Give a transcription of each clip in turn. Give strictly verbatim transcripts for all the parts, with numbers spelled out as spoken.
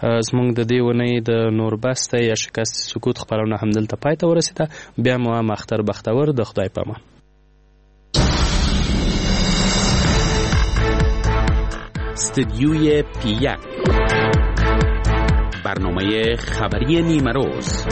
زموږ د دې ونې د نوربسته یا شکست سکوت خپرونه هم دلته پای ته ورسېده. بیا مو هم اختر بختور، د خدای په امان. استدیوی پیک، برنامه خبری نیمه روز.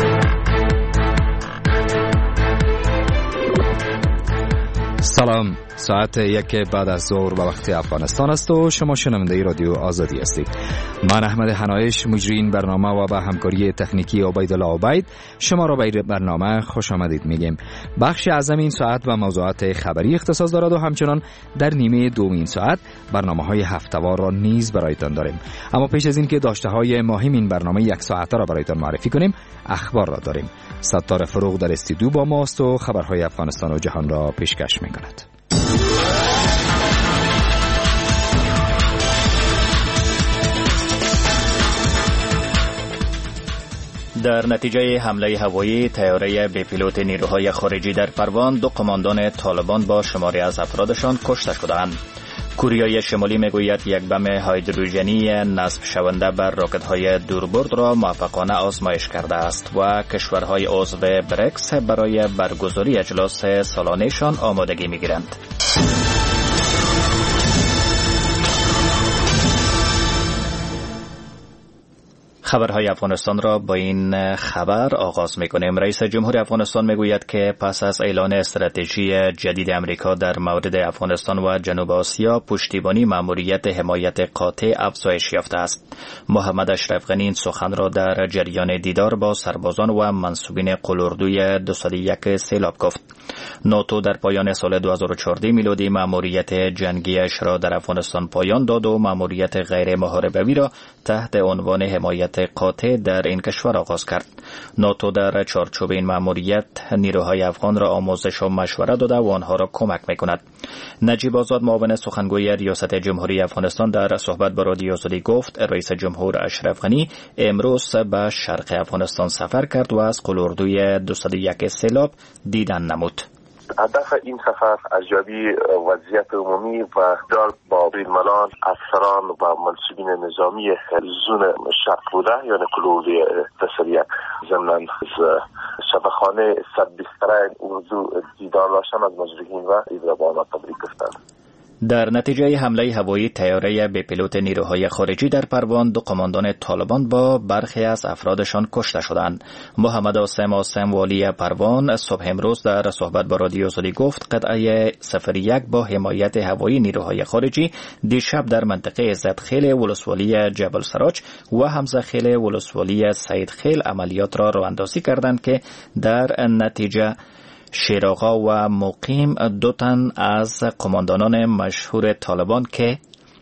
سلام، ساعت یک بعد از ظهر به وقت افغانستان است و شما شنونده رادیو آزادی هستید. من احمد حنایش، مجری برنامه و با همکاری تکنیکی عبیدالله عبید شما را به برنامه خوش آمدید میگیم. بخش اعظم این ساعت و موضوعات خبری اختصاص دارد و همچنان در نیمه دوم این ساعت برنامه‌های هفته‌وار را نیز برایتان داریم. اما پیش از اینکه داشته‌های مهم این برنامه یک ساعته را برایتان معرفی کنیم، اخبار را داریم. ستار فروغ در استودیو با ماست و خبرهای افغانستان و جهان را پیشکش می‌کند. در نتیجه حمله هوایی طیاره بی پیلوت نیروهای خارجی در پروان، دو قماندان طالبان با شماری از افرادشان کشته شدند. کوریای شمالی میگوید یک بم هیدروژنی نصب شونده بر راکت‌های دوربرد را موفقانه آزمایش کرده است و کشورهای عضو بریکس برای برگزاری اجلاس سالانه‌شان آمادگی می‌گیرند. خبرهای افغانستان را با این خبر آغاز می‌کنیم. رئیس جمهور افغانستان میگوید که پس از اعلان استراتژی جدید امریکا در مورد افغانستان و جنوب آسیا، پشتیبانی مأموریت حمایت قاطع افزایش یافته است. محمد اشرف غنی این سخن را در جریان دیدار با سربازان و منصوبین قلوردوی دویست و یک سیلاب گفت. ناتو در پایان سال دو هزار و چهارده میلادی مأموریت جنگیش را در افغانستان پایان داد و مأموریت غیر محاربوی را تحت عنوان حمایت قاطع در این کشور آغاز کرد. ناتو در چارچوب این مأموریت نیروهای افغان را آموزش و مشورت داده و آنها را کمک می‌کند. نجیب آزاد، معاون سخنگوی ریاست جمهوری افغانستان، در صحبت با رادیو آزادی گفت رئیس جمهور اشرف غنی امروز به شرق افغانستان سفر کرد و از قلوردوی دویست و یک سیلاب دیدن نمود. هدف این سفر ارزیابی وضعیت عمومی و دار با بیرملان، افسران و منصوبین نظامی زون شرق بوده، یعنی قلوردوی دویست و یک. ضمناً از شفاخانه صد بستر اردو دیدار داشتن از مجروحین و عید را با آنها تبریک گفتند. در نتیجه حمله هوایی طیاره بی پیلوت نیروهای خارجی در پروان، دو قماندان طالبان با برخی از افرادشان کشته شدند. محمد عاصم عاصم والی پروان صبح امروز در صحبت با رادیو آزادی گفت قطعه صفر یک با حمایت هوایی نیروهای خارجی دیشب در منطقه عزتخیل ولسوالی جبل سراج و حمزه‌خیل ولسوالی سیدخیل عملیات را رواندازی کردند که در نتیجه شیراغا و مقیم دو تن از قماندانان مشهور طالبان که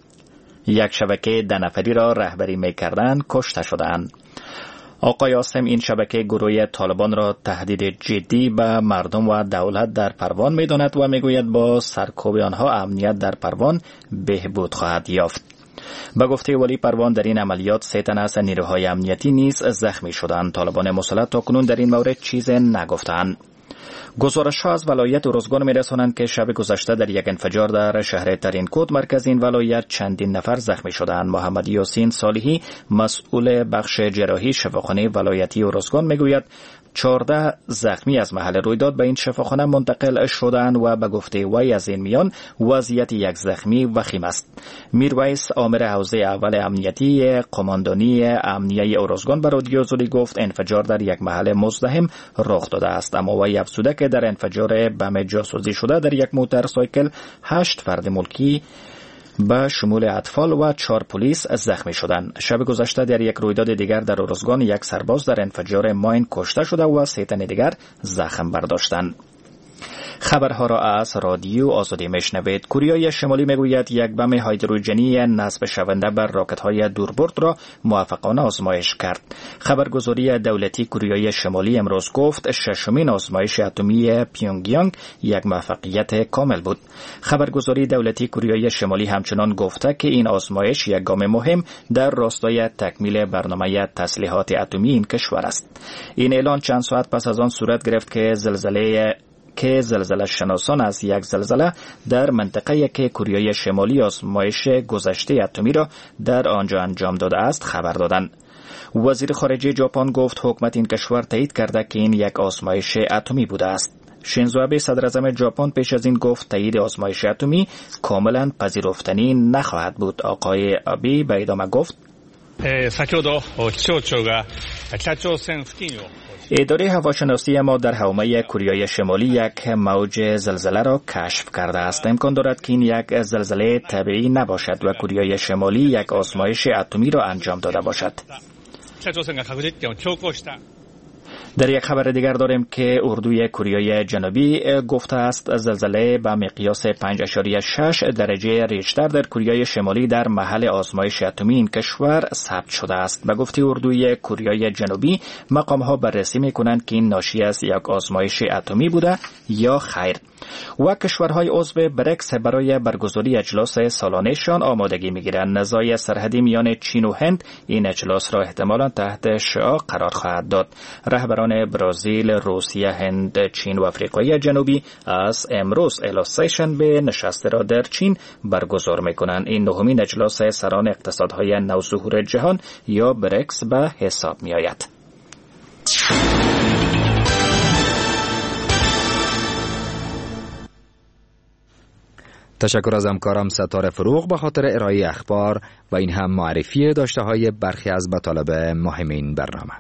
یک شبکه ده نفری را رهبری می‌کردند کشته شدند. آقای عاصم این شبکه گروه طالبان را تهدید جدی به مردم و دولت در پروان می‌داند و می‌گوید با سرکوب آنها امنیت در پروان بهبود خواهد یافت. به گفته ولی پروان در این عملیات سه تن از نیروهای امنیتی نیز زخمی شدند. طالبان مسلط تاکنون در این مورد چیز نگفتند. گزارش‌ها از ولایت ارزگان می‌رسانند که شب گذشته در یک انفجار در شهر ترینکوت مرکز این ولایت چندین نفر زخمی شدند. محمد یاسین صالحی، مسئول بخش جراحی شفاخانه ولایتی ارزگان میگوید چهارده زخمی از محل رویداد به این شفاخانه منتقل شدند و به گفته وی از این میان وضعیت یک زخمی وخیم است. میرویس آمر حوزه اول امنیتی قماندانی امنیه ارزگان به رادیو آزادی گفت انفجار در یک محل مزدحم رخ داده است، اما وی افزوده که در انفجار بم جاسوسی شده در یک موتورسایکل هشت فرد ملکی به شمول اطفال و چهار پلیس زخمی شدند. شب گذشته در یک رویداد دیگر در ارزگان یک سرباز در انفجار ماین کشته شده و سه تن دیگر زخم برداشتند. خبرها را از رادیو آزادی میشنوید. کوریای شمالی میگوید یک بم هیدروژنی نصب شونده بر راکت‌های دوربرد را موفقانه آزمایش کرد. خبرگزاری دولتی کوریای شمالی امروز گفت ششمین آزمایش اتمی پیونگیانگ یک موفقیت کامل بود. خبرگزاری دولتی کوریای شمالی همچنان گفته که این آزمایش یک گام مهم در راستای تکمیل برنامه تسلیحات اتمی این کشور است. این اعلان چند ساعت پس از آن صورت گرفت که زلزله که زلزله شناسان از یک زلزله در منطقه که کره شمالی آزمایش گذشته اتمی را در آنجا انجام داده است خبر دادند. وزیر خارجه ژاپن گفت حکومت این کشور تایید کرده که این یک آزمایش اتمی بوده است. شینزو آبه صدر اعظم ژاپن پیش از این گفت تایید آزمایش اتمی کاملا پذیرفتنی نخواهد بود. آقای آبه به ادامه گفت اداره هواشناسی ما در حومه کره شمالی یک موج زلزله را کشف کرده است. امکان دارد که این یک زلزله طبیعی نباشد و کره شمالی یک آزمایش اتمی را انجام داده باشد. در یک خبر دیگر داریم که اردوی کره جنوبی گفته است زلزله به مقیاس پنج ممیز شش درجه ریشتر در کره شمالی در محل آزمایش اتمی این کشور ثبت شده است. به گفته اردوی کره جنوبی مقام ها بررسی میکنند که این ناشی از یک آزمایش اتمی بوده یا خیر. و کشورهای عضو بریکس برای برگزاری اجلاس سالانه‌شان آمادگی میگیرند. نزاع سرحدی میان چین و هند این اجلاس را احتمالاً تحت شعاع قرار خواهد داد. رهبران برزیل، روسیه، هند، چین و آفریقای جنوبی از امروز الی سه‌شنبه نشست را در چین برگزار میکنند. این نهمین اجلاس سران اقتصادهای نوظهور جهان یا بریکس به حساب میآید. تشکر از همکارم ستاره فروغ به خاطر ارائه اخبار و این هم معرفی داشته های برخی از مطالب مهم این برنامه.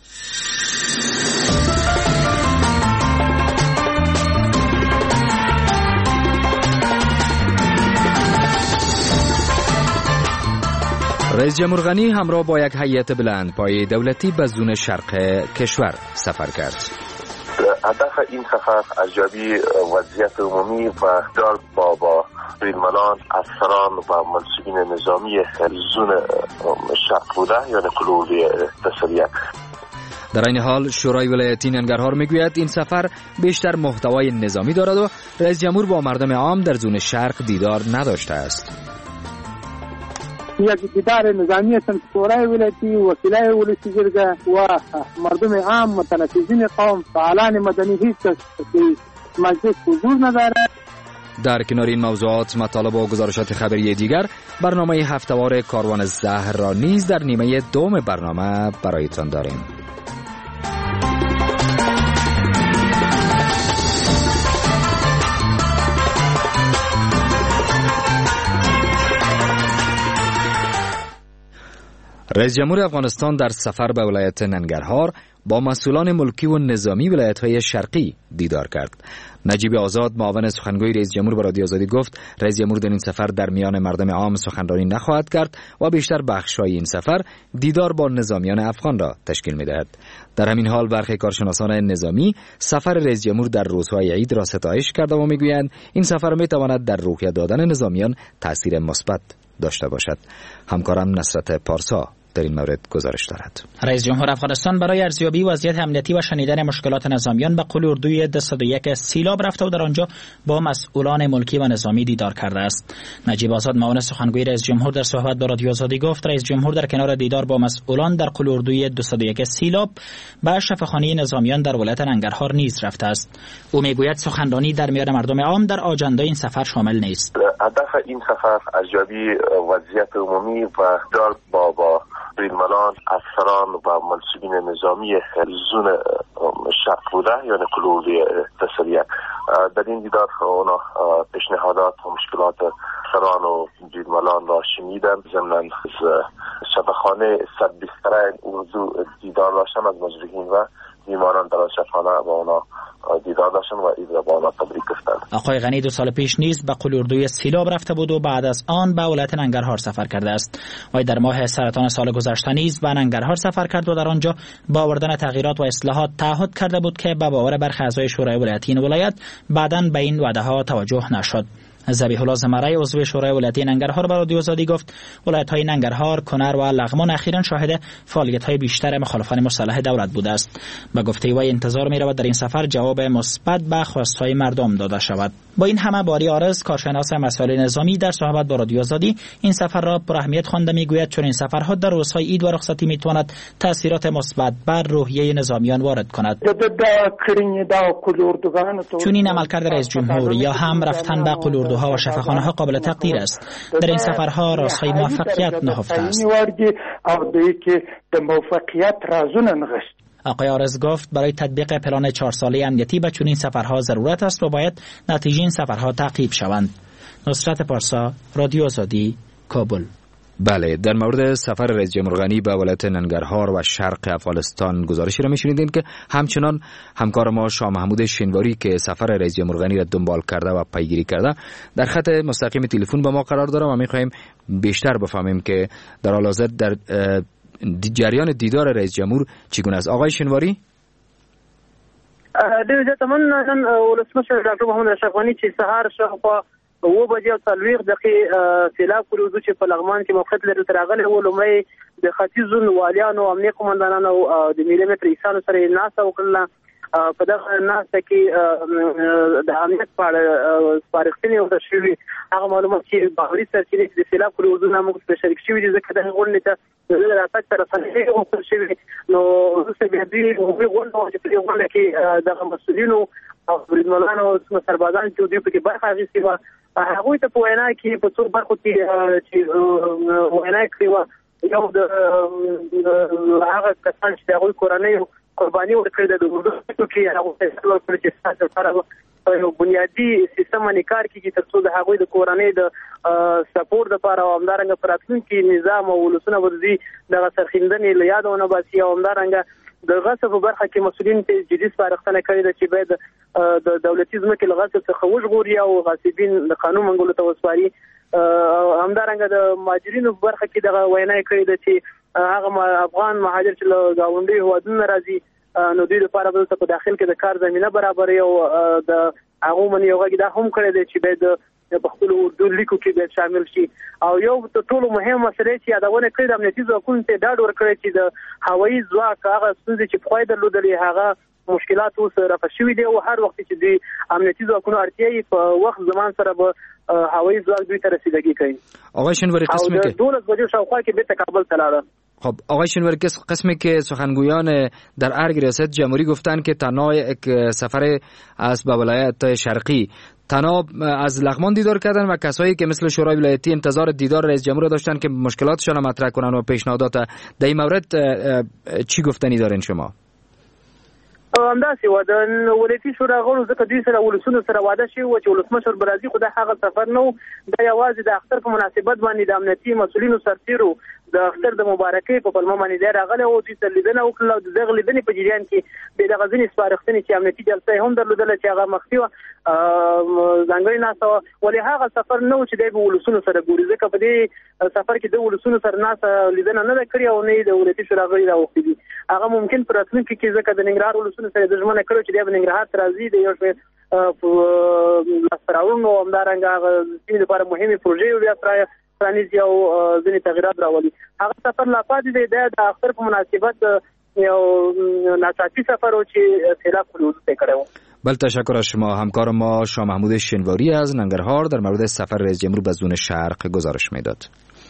رئیس جمهور غنی همراه با یک هیئت بلند پایه دولتی به زون شرق کشور سفر کرد. هدف این سفر ارزیابی وضعیت عمومی و دار با با بیلملان، افسران و منصبین نظامی زون شرق بوده یعنی کلوی تسلیت. در این حال شورای ولایتی ننگرهار میگوید این سفر بیشتر محتوای نظامی دارد و رئیس جمهور با مردم عام در زون شرق دیدار نداشته است. یک دیدار نظامی است. شورای ولایتی، وکلای ولایتی جرگه و مردم عام، متنفذین قوم، فعالان مدنی هیچ کس مجلس حضور ندارد. در کنار این موضوعات مطالب و گزارشات خبری دیگر برنامه هفته‌وار کاروان زهر را نیز در نیمه دوم برنامه برایتان داریم. رئیس جمهور افغانستان در سفر به ولایت ننگرهار با مسئولان ملکی و نظامی ولایت‌های شرقی دیدار کرد. نجیب آزاد معاون سخنگوی رئیس جمهور به رادیو آزادی گفت رئیس جمهور در این سفر در میان مردم عام سخنرانی نخواهد کرد و بیشتر بخش‌های این سفر دیدار با نظامیان افغان را تشکیل می‌دهد. در همین حال برخی کارشناسان نظامی سفر رئیس جمهور در روزهای عید را ستایش کرده و می‌گویند این سفر می‌تواند در روحیه دادن نظامیان تأثیر مثبت داشته باشد. همکارم نصرت پارسا در این مورد گزارش دارد. رئیس جمهور افغانستان برای ارزیابی وضعیت امنیتی و شنیدن مشکلات نظامیان به قول اردوی دویست و یک سیلاب رفته و در آنجا با مسئولان ملکی و نظامی دیدار کرده است. نجیب آزاد معاون سخنگوی رئیس جمهور در صحبت با رادیو آزادی گفت رئیس جمهور در کنار دیدار با مسئولان در قول اردوی دویست و یک سیلاب به شفاخانه نظامیان در ولایت ننگرهار نیز رفته است. او میگوید سخنرانی در میان مردم عام در آجنده این سفر شامل نیست. هدف این سفر ارزیابی وضعیت عمومی و دار با با بیلملان، افسران و منصبین نظامی زون شرق بوده یعنی کلوی تسلیت. در این دیدار اونا پیشنهادات و مشکلات افسران و بیلملان را شنیدن. ضمن شفاخانه صد بستر اردو دیدار داشتن از مجروحین و بیماران در شفاخانه و اونا دیدار داشتن و این را با اونا تبریک گفتند. آقای غنی دو سال پیش نیز به قول اردوی سیلاب رفته بود و بعد از آن به ولایت ننگرهار سفر کرده است. و در ماه سرطان سال گذشته نیز به ننگرهار سفر کرد و در آنجا با آوردن تغییرات و اصلاحات تعهد کرده بود که به باور برخی اعضای شورای ولایتی این ولایت بعداً به این وعده ها توجه نشد. ذبیح الله زمرای عضو شورای ولایتی ننگرهار به رادیو آزادی گفت ولایت‌های ننگرهار، کنر و لغمان اخیراً شاهد فعالیت‌های بیشتر مخالفان مسلح دولت بوده است. به گفته وی انتظار می‌رود در این سفر جواب مثبت به خواست‌های مردم داده شود. با این همه باری عارض کارشناس مسائل نظامی در صحبت با رادیو آزادی این سفر را پر اهمیت خوانده می‌گوید چون این سفرها در روزهای عید و رخصتی می‌تواند تأثیرات مثبت بر روحیه نظامیان وارد کند. چون این عملکرد رئیس جمهور یا هم رفتن به قلوردوها و شفاخانه‌ها قابل تقدیر است. در این سفرها رازهای موفقیت نهفته است. آقای عارض گفت برای تطبیق پلان چهار ساله امنیتی به چنین سفرها ضرورت است و باید نتیجه این سفرها تعقیب شوند. نصرت پارسا، رادیو آزادی، کابل. بله، در مورد سفر رئیس جمهور غنی به ولایت ننگرهار و شرق افغانستان گزارشی را می‌شنیدین که همچنان همکار ما شاه محمود شنواری که سفر رئیس جمهور غنی را دنبال کرده و پیگیری کرده در خط مستقیم تلفن با ما قرار داره و می‌خواهیم بیشتر بفهمیم که در حال حاضر در جریان دیدار رئیس جمهور چگونه است. آقای شنواری؟ د زمون نن ولسمشر ډاکټر محمد اشرف غنی چې سهار شاوخوا و بجې او څلوېښت دقیقې سیلاب کړو چې په لغمان کې موقعیت لري تر هغه و لومړی د ختیځو واليانو امنیه قومندانانو او د ملي متر ایسانو سره ناسته وکړله. په دغه ناسته کې د امنیت په اړه سپارښتنې ورته شوي. هغه معلومات چې باوري سرچینې چې د سیلاب کړو وضعونه موږ په شریک شوي دي ځکه دغه غونډې ته د راتګ سره رسنۍ وکړل شوي. نو وروسته بیا دوی هغوی غونډه وه چې په دې غونډه کې دغه مسؤلینو او بریدمنانو او سربازانو چې دوی پکې برخه اخیستې وه هغوی ته په وینا کې په څو برخو کې چې وینا کړې وه یو د هغه کسان چې د هغوی کورنیو قرباني ورکړې ده د اردو کې هغوی ته اصلاح ورکړې چې ستاسو لپاره یو بنیادي سیستم باندې کار کېږي تر څو د هغوی د کورنۍ د سپورټ لپاره او همدارنګه په راتلونکي نظام او ولسونه به دوی دغه سرښندنې له یاده ونه باسي او همدارنګه د غصب په برخه کې مسؤلین ته جدي سپارښتنه کړې ده چې باید د دولتي ځمکې له غصب څخه وژغوري او غاصبین د قانون منګولو ته وسپاري. همدارنګه د مهاجرینو په برخه کې دغه وینا کړې ده چې هغه افغان مهاجر چې له ګاونډي هیوادونو راځي نو دوی لپاره به په داخل کې د کار زمینه برابرې او د هغو من یو غږ دا هم کړی دی چې باید په خپلو اردو لیکو کې باید شامل شي. او یو تر ټولو مهم مسله چې یادونه کړې د امنیتي ځواکونو ته ډاډ ورکړی چې د هوایي ځواک هغه ستونزې چې پخوا یې درلودلې هغه مشکلات اوس رفع شوي دي او هر وخت چې دوی امنیتي ځواکونو اړتیا یې په وخت زمان سره به هوایي ځواک دوی ته رسیدګي کوي. آقای شنواری قسمی که دولت بجو شاوخوا کې بیرته کابل ته لاړه. خب آقای شنواری قسمی که سخنگویان در ارگ ریاست جمهوری گفتن که تنها یک سفر از به ولایت شرقی تنها از لغمان دیدار کردن و کسایی که مثل شورای ولایتی انتظار دیدار رئیس جمهور داشتن که مشکلاتشان مطرح کنن و پیشنهادات در این مورد چی گفتنی دارین شما؟ همداسې و د ولایتي شورا غړو ځکه دوی سره ولسونو سره واده شوي وو چې ولسمشر به راځي خو دا هغه سفر نه و. دا یوازې د اختر په مناسبت باندې د امنیتي مسؤلینو سرتیرو د اختر د مبارکۍ په پلمه باندې دی راغلی و. دوی سره لیدنه وکړله او د دغه لیدنې په جریان کې بې دغه ځینې سپارښتنې چې امنیتي جلسه یې هم درلودله چې هغه مخفي وه ځانګړې ناسته وه. ولې هغه سفر نه و چې دی به ولسونو سره ګوري ځکه په دې سفر کې د ولسونو سره ناسته لیدنه نه ده کړې او نه یې د ولایتي شورا غړي راوښتي دي. هغه ممکن په راتلونکي کې ځکه د ننګرهار ولسونو سره د ژمنه کړو چې دی به ننګرهار ته راځي د یو شمېر لاسته راوړنو او همدارنګه هغه سیمې لپاره مهمې پروژې بیا پرانیزي او ځینې تغیرات راولي. هغه سفر لا پاتې دی دا د اختر په مناسبت یو ناڅاپي سفر و چې سیلاب پرې وروسته کړی و. بله تشکر از شما. همکار ما شاه محمود شنواری از ننگرهار در مورد سفر رئیس جمهور به زون شرق گزارش میداد.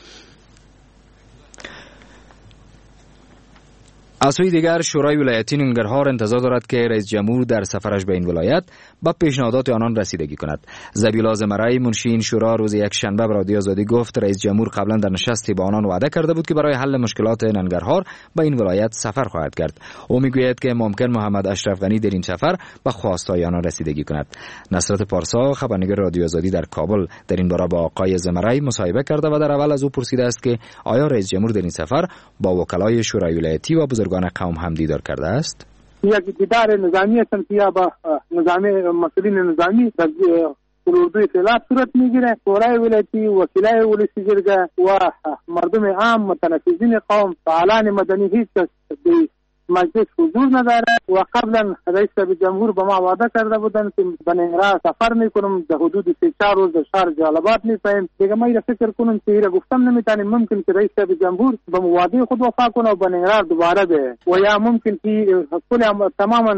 از سوی دیگر شورای ولایتی ننگرهار انتظار دارد که رئیس جمهور در سفرش به این ولایت با پیشنهادات آنان رسیدگی کند. ذبیح الله زمرای منشی این شورا روز یک شنبه به رادیو آزادی گفت رئیس جمهور قبلا در نشستی با آنان وعده کرده بود که برای حل مشکلات ننگرهار به این ولایت سفر خواهد کرد. او میگوید که ممکن محمد اشرف غنی در این سفر به خواستهای آنان رسیدگی کند. نصرت پارسا خبرنگار رادیو آزادی در کابل در این باره با آقای زمرای مصاحبه کرده و در اول از او پرسیده است که آیا رئیس جمهور در این سفر با وکلای شورای ولایتی و بزرگان قوم هم دیدار کرده است؟ یک دیدار نظامی هستند که یا با نظامی مسئولین نظامی در اردوی سیلاب صورت میگیره. شورای ولایتی، وکلای ولسی جرگه و مردم عام، متنفذین قوم، فعالان مدنی هیچ کس مجلس حضور نداره و قبلا رئیس جمهور به ما وعده کرده بودن که به ننگرهار سفر میکنم در حدود سه چهار روز در شهر جلال‌آباد میپایم. دیگه ما فکر کنم که ایره گفتم نمیتونیم، ممکن که رئیس جمهور به وعده خود وفا کنه و به ننگرهار دوباره به و یا ممکن که کل تماما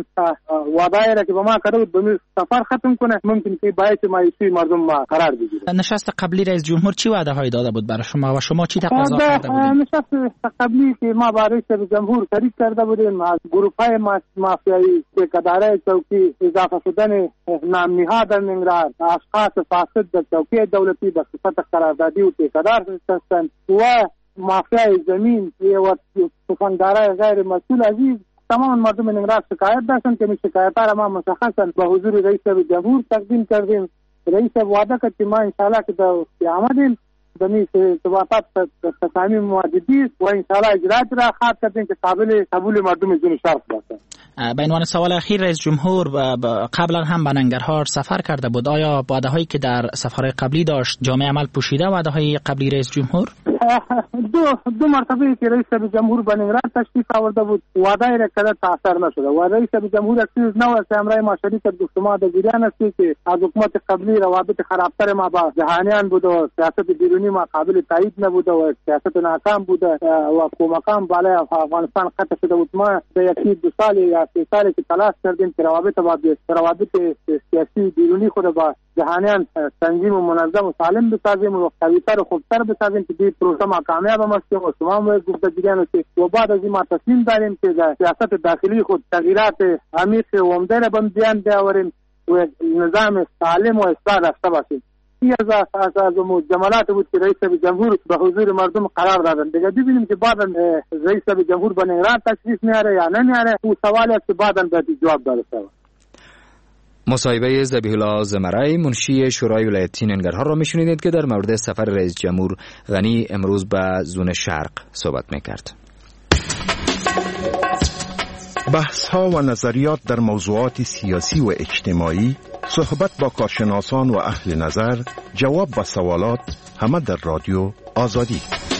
وعده را که به ما کرده بود به سفر ختم کنه، ممکن که باعث مایوسی مردم ما قرار بگیره. نشست قبلی رئیس جمهور چی وعده هایی داده بود برای شما و شما چی تقاضا کرده بودید؟ نشست قبلی که ما با رئیس جمهور شریک کرده بودیم از گروه‌های مافیایی که کداره چوکی اضافه شدن نامنی‌ها در ننگرهار، اشخاص فاسد در چوکی دولتی به صفت قراردادی و تکدار هستند و مافیای زمین و سخنگارای غیر مسئول عزیز تمام مردم ننگرهار شکایت داشتن که شکایت‌ها را ما مشخصا به حضور رئیس جمهور تقدیم کردیم. رئیس وعده کرد که ما انشاءالله که در آمدیم دمی ارتباطات تصامیم موجودی و انشاءالله اجرات را خواهد کردیم که قابل قبول مردم جنوب شرق باشد. به عنوان سوال اخیر، رئیس جمهور قبلا هم به ننگرهار سفر کرده بود. آیا وعده هایی که در سفر قبلی داشت جامع عمل پوشیده وعده های قبلی رئیس جمهور؟ دو دو مرتبه که رئیس جمهور به ننگرهار تشریف آورده بود وعده را کرده تاثیر نشده و رئیس جمهور اکسیز نو است امرای ما شریک گفت ما در جریان است که از حکومت قبلی روابط خرابتر ما با جهانیان بود و سیاست بیرونی ما قابل تایید نبود و سیاست ناکام بود و کومکان بالای افغانستان قطع شده بود. ما در یکی دو سال یا سه سالی که تلاش کردیم که روابط با روابط سیاسی بیرونی خود با جهانیان تنظیم و منظم و سالم بسازیم و قوی‌تر و خوبتر بسازیم که این پروژه ما کامیاب باشیم و شما هم گفته دیدن است و بعد از این ما تصمیم داریم که در سیاست داخلی خود تغییرات عمیق و عمده را بیان بیاوریم و نظام سالم و اصلاح داشته باشیم. این از از جملات بود که رئیس جمهور به حضور مردم قرار دادن. دیگه ببینیم که بعدا رئیس جمهور به ننگرهار تشریف میاره یا نمیاره، او سوالی است که بعدا باید جواب داده شود. مصاحبه ذبیح الله زمرای منشی شورای ولایتی ننگرهار را میشنیدید که در مورد سفر رئیس جمهور غنی امروز به زون شرق صحبت میکرد. بحث ها و نظریات در موضوعات سیاسی و اجتماعی، صحبت با کارشناسان و اهل نظر، جواب به سوالات، همه در رادیو آزادی.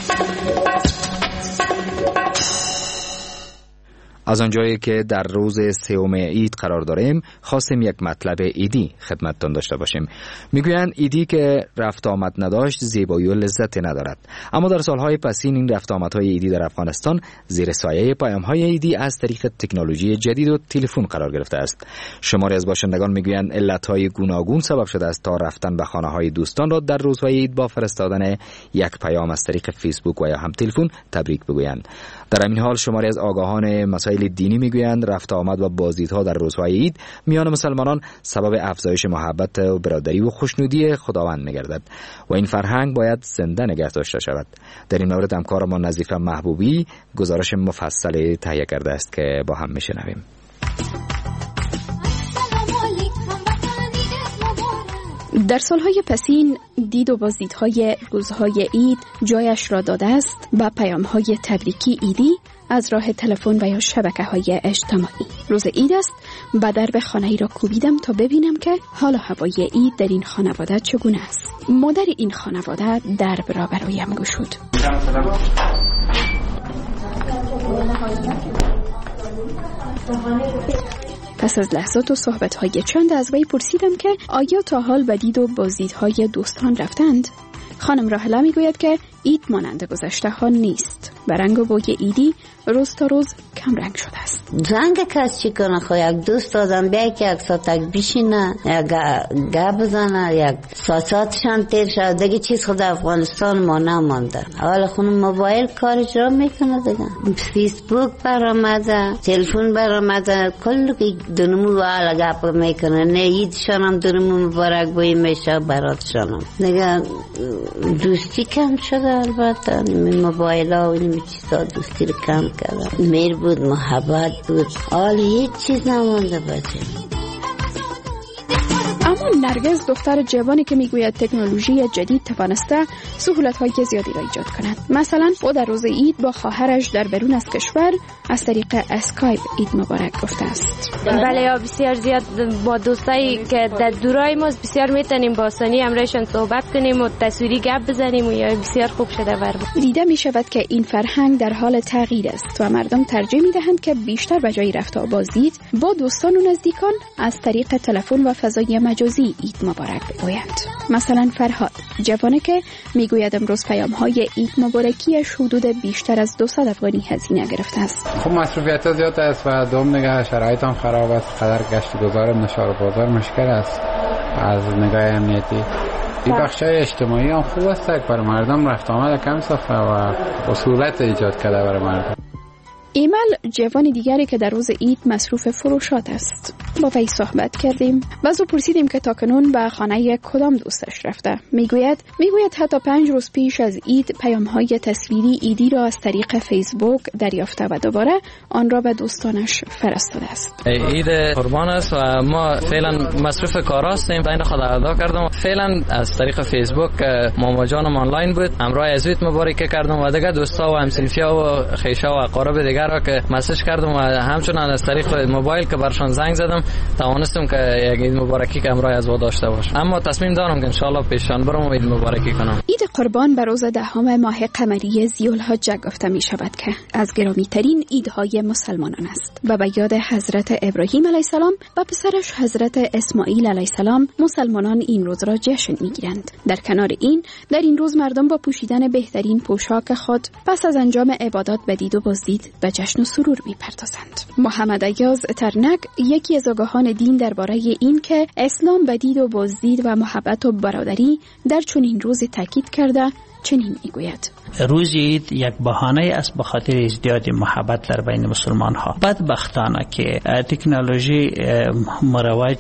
از آنجایی که در روز سوم عید قرار داریم خواستیم یک مطلب عیدی خدمتتان داشته باشیم. میگویند عیدی که رفت آمد نداشت زیبایی و لذت ندارد، اما در سالهای پسین این رفت آمدهای عیدی در افغانستان زیر سایه پیام‌های عیدی از طریق تکنولوژی جدید و تلفن قرار گرفته است. شماری از باشندگان میگویند علتهای گوناگون سبب شده است تا رفتن به خانه‌های دوستان را در روزهای عید با فرستادن یک پیام از طریق فیسبوک و یا هم تلفن تبریک بگویند. در همین حال شماری از آگاهان مسائل دینی میگویند رفت آمد و بازدیدها در روزهای عید میان مسلمانان سبب افزایش محبت و برادری و خوشنودی خداوند میگردد و این فرهنگ باید زنده نگه داشته شود. در این مورد همکارمان نظیفه محبوبی گزارش مفصلی تهیه کرده است که با هم میشنویم. در سالهای پسین دید و بازدیدهای روزهای عید جایش را داده است به پیام‌های تبریکی عیدی از راه تلفن و یا شبکه‌های اجتماعی. روز عید است، به درب خانه‌ای را کوبیدم تا ببینم که حال و هوای عید در این خانواده چگونه است. مادر این خانواده درب را برایم گشود. پس از لحظات و صحبت‌های چند از وی پرسیدم که آیا تا حال به دید و بازدیدهای دوستان رفتند؟ خانم راهله میگوید که عید مانند گذشته ها نیست و رنگ و بوی عیدی روز تا روز کم رنگ شده است. رنگ کس چی کنه؟ خو یک دوست آدم بیایی که یک ساعتک بشینه یک گپ بزنه یک ساعتشان تیر شد دیگه چیز خود افغانستان ما نمانده. اول خونه موبایل کار اجرا میکنه دیگه، فیسبوک برآمده، تلفن برآمده، کل دنمو و حالا گپ میکنه. نه عیدشان هم دنمو مبارک بایی میشه براتشان هم دیگه. دوستی کم شده البته، موبایل ها و این چیزا دوستی رو کم کرده. میر بود، محبت بود، حال هیچ چیز نمانده بچه. اما نرگس دختر جوانی که میگوید تکنولوژی جدید توانسته سهولت‌های زیادی را ایجاد کند. مثلا او در روز عید با خواهرش در بیرون از کشور از طریق اسکایپ عید مبارک گفته است. بله یا بسیار زیاد با دوستایی که در دورای ما بسیار میتونیم با آسانی امرایشان صحبت کنیم و تصویری گپ بزنیم و یا بسیار خوب شده بر ما. دیده می شود که این فرهنگ در حال تغییر است و مردم ترجیح می دهند که بیشتر به جای رفت و بازدید با دوستان و نزدیکان از طریق تلفن و فضای مجازی عید مبارک بگویند. مثلا فرهاد جوانی که میگوید امروز پیام های عید مبارکیش حدود بیشتر از دویست افغانی هزینه گرفته است. خب مسئولیت زیاد است و دوم نگاه شرایط هم خراب است. قدر گشت گذار نشار بازار مشکل است از نگاه امنیتی. این بخشای اجتماعی هم خوب است برای مردم رفت آمد کم ساخته و اصولت ایجاد کرده برای مردم. ایمل جوانی دیگری که در روز عید مصروف فروشات است. با وی صحبت کردیم و از او پرسیدیم که تاکنون به خانه کدام دوستش رفته. میگوید میگوید حتی پنج روز پیش از عید پیام‌های تصویری عیدی را از طریق فیسبوک دریافته و دوباره آن را به دوستانش فرستاده است. عید قربان است و ما فعلا مصروف کار هستیم. این خود ادا کردم. فعلا از طریق فیسبوک ماما جانم آنلاین بود. امروز از عید مبارک کردم و دیگه دوستا و همسنفیا و خیشا و اقارب دیگه را که مسیج کردم و همچنان از طریق موبایل که برشان زنگ زدم توانستم که یک عید مبارکی که امروز از و داشته باشم. اما تصمیم دارم که ان شاء الله پیشان برم و عید مبارکی کنم. عید قربان به روز دهم ماه قمری ذی‌الحجه گفته می شود که از گرامی ترین عیدهای مسلمانان است و به یاد حضرت ابراهیم علیه السلام و پسرش حضرت اسماعیل علیه السلام مسلمانان این روز را جشن می گیرند. در کنار این در این روز مردم با پوشیدن بهترین پوشاک خود پس از انجام عبادات به دید و بازدید به جشن و سرور می‌پردازند. محمد ایاز ترنک یکی از آگاهان دین درباره این که اسلام به دید و بازدید و محبت و برادری در چنین روزی تاکید کرده چنین میگوید: روز عید یک بهانه است به خاطر ازدیاد محبت در بین مسلمان ها. بدبختانه که تکنولوژی مروج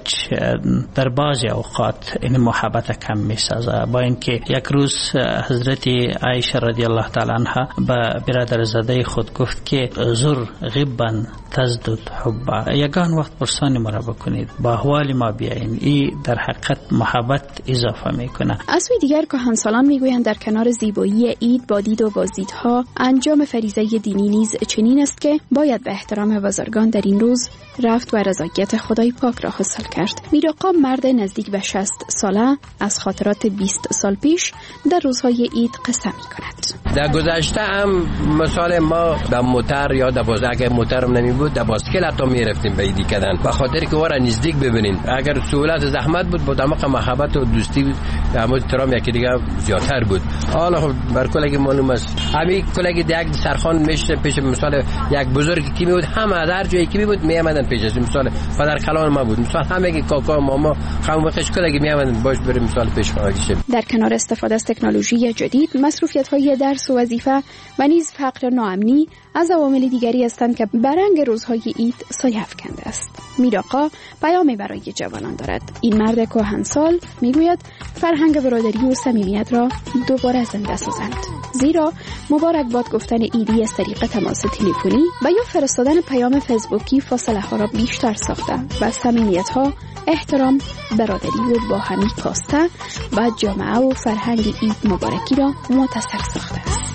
در بعضی اوقات این محبت کم می سازه. با اینکه یک روز حضرت عایشه رضی الله تعالی عنها به برادرزاده خود گفت که زر غبا تزدد حبا، یگان وقت پرسان ما را بکنید، با احوال ما بیاین، این در حقیقت محبت اضافه میکنه. از سوی دیگر کهنسالان میگویند در کنار زیبایی عید با دید و بازدیدها انجام فریضه دینی نیز چنین است که باید به احترام بزرگان در این روز رفت و رضایت خدای پاک را حاصل کرد. میراقا مرد نزدیک به شصت ساله از خاطرات بیست سال پیش در روزهای عید قصه میکند. در گذشته هم مثال ما در موتر یا در باز اگر موترم نمی بود در باسکل حتی میرفتیم به عیدی کردن به خاطر که ورا نزدیک ببینین. اگر سهولت زحمت بود با دماغ محبت و دوستی در مورد احترام یکی دیگه زیادتر بود. حالا خب بر کلگی معلوم است همین کلگی یک سرخان میشه پیش مثال یک بزرگی کی بود هم از هر جایی کی بود میامدن پیشش. مثال پدر کلان ما بود، مثال همه کاکا ماما خانم خش کلگی میامدن باش بریم مثال پیش خواهیشه. در کنار استفاده از تکنولوژی جدید مصروفیت‌های درس و وظیفه و نیز فقر ناامنی از عوامل دیگری هستند که برنگ روزهای عید سایه افکنده است. میراقا پیامی برای جوانان دارد. این مرد کهنسال میگوید فرهنگ برادری و صمیمیت را دوباره زنده سازند، زیرا مبارک باد گفتن عیدی از طریق تماس تلفنی و یا فرستادن پیام فیسبوکی فاصله ها را بیشتر ساخته و صمیمیت ها، احترام، برادری و باهمی کاسته و جامعه و فرهنگ عید مبارکی را متصل ساخته است.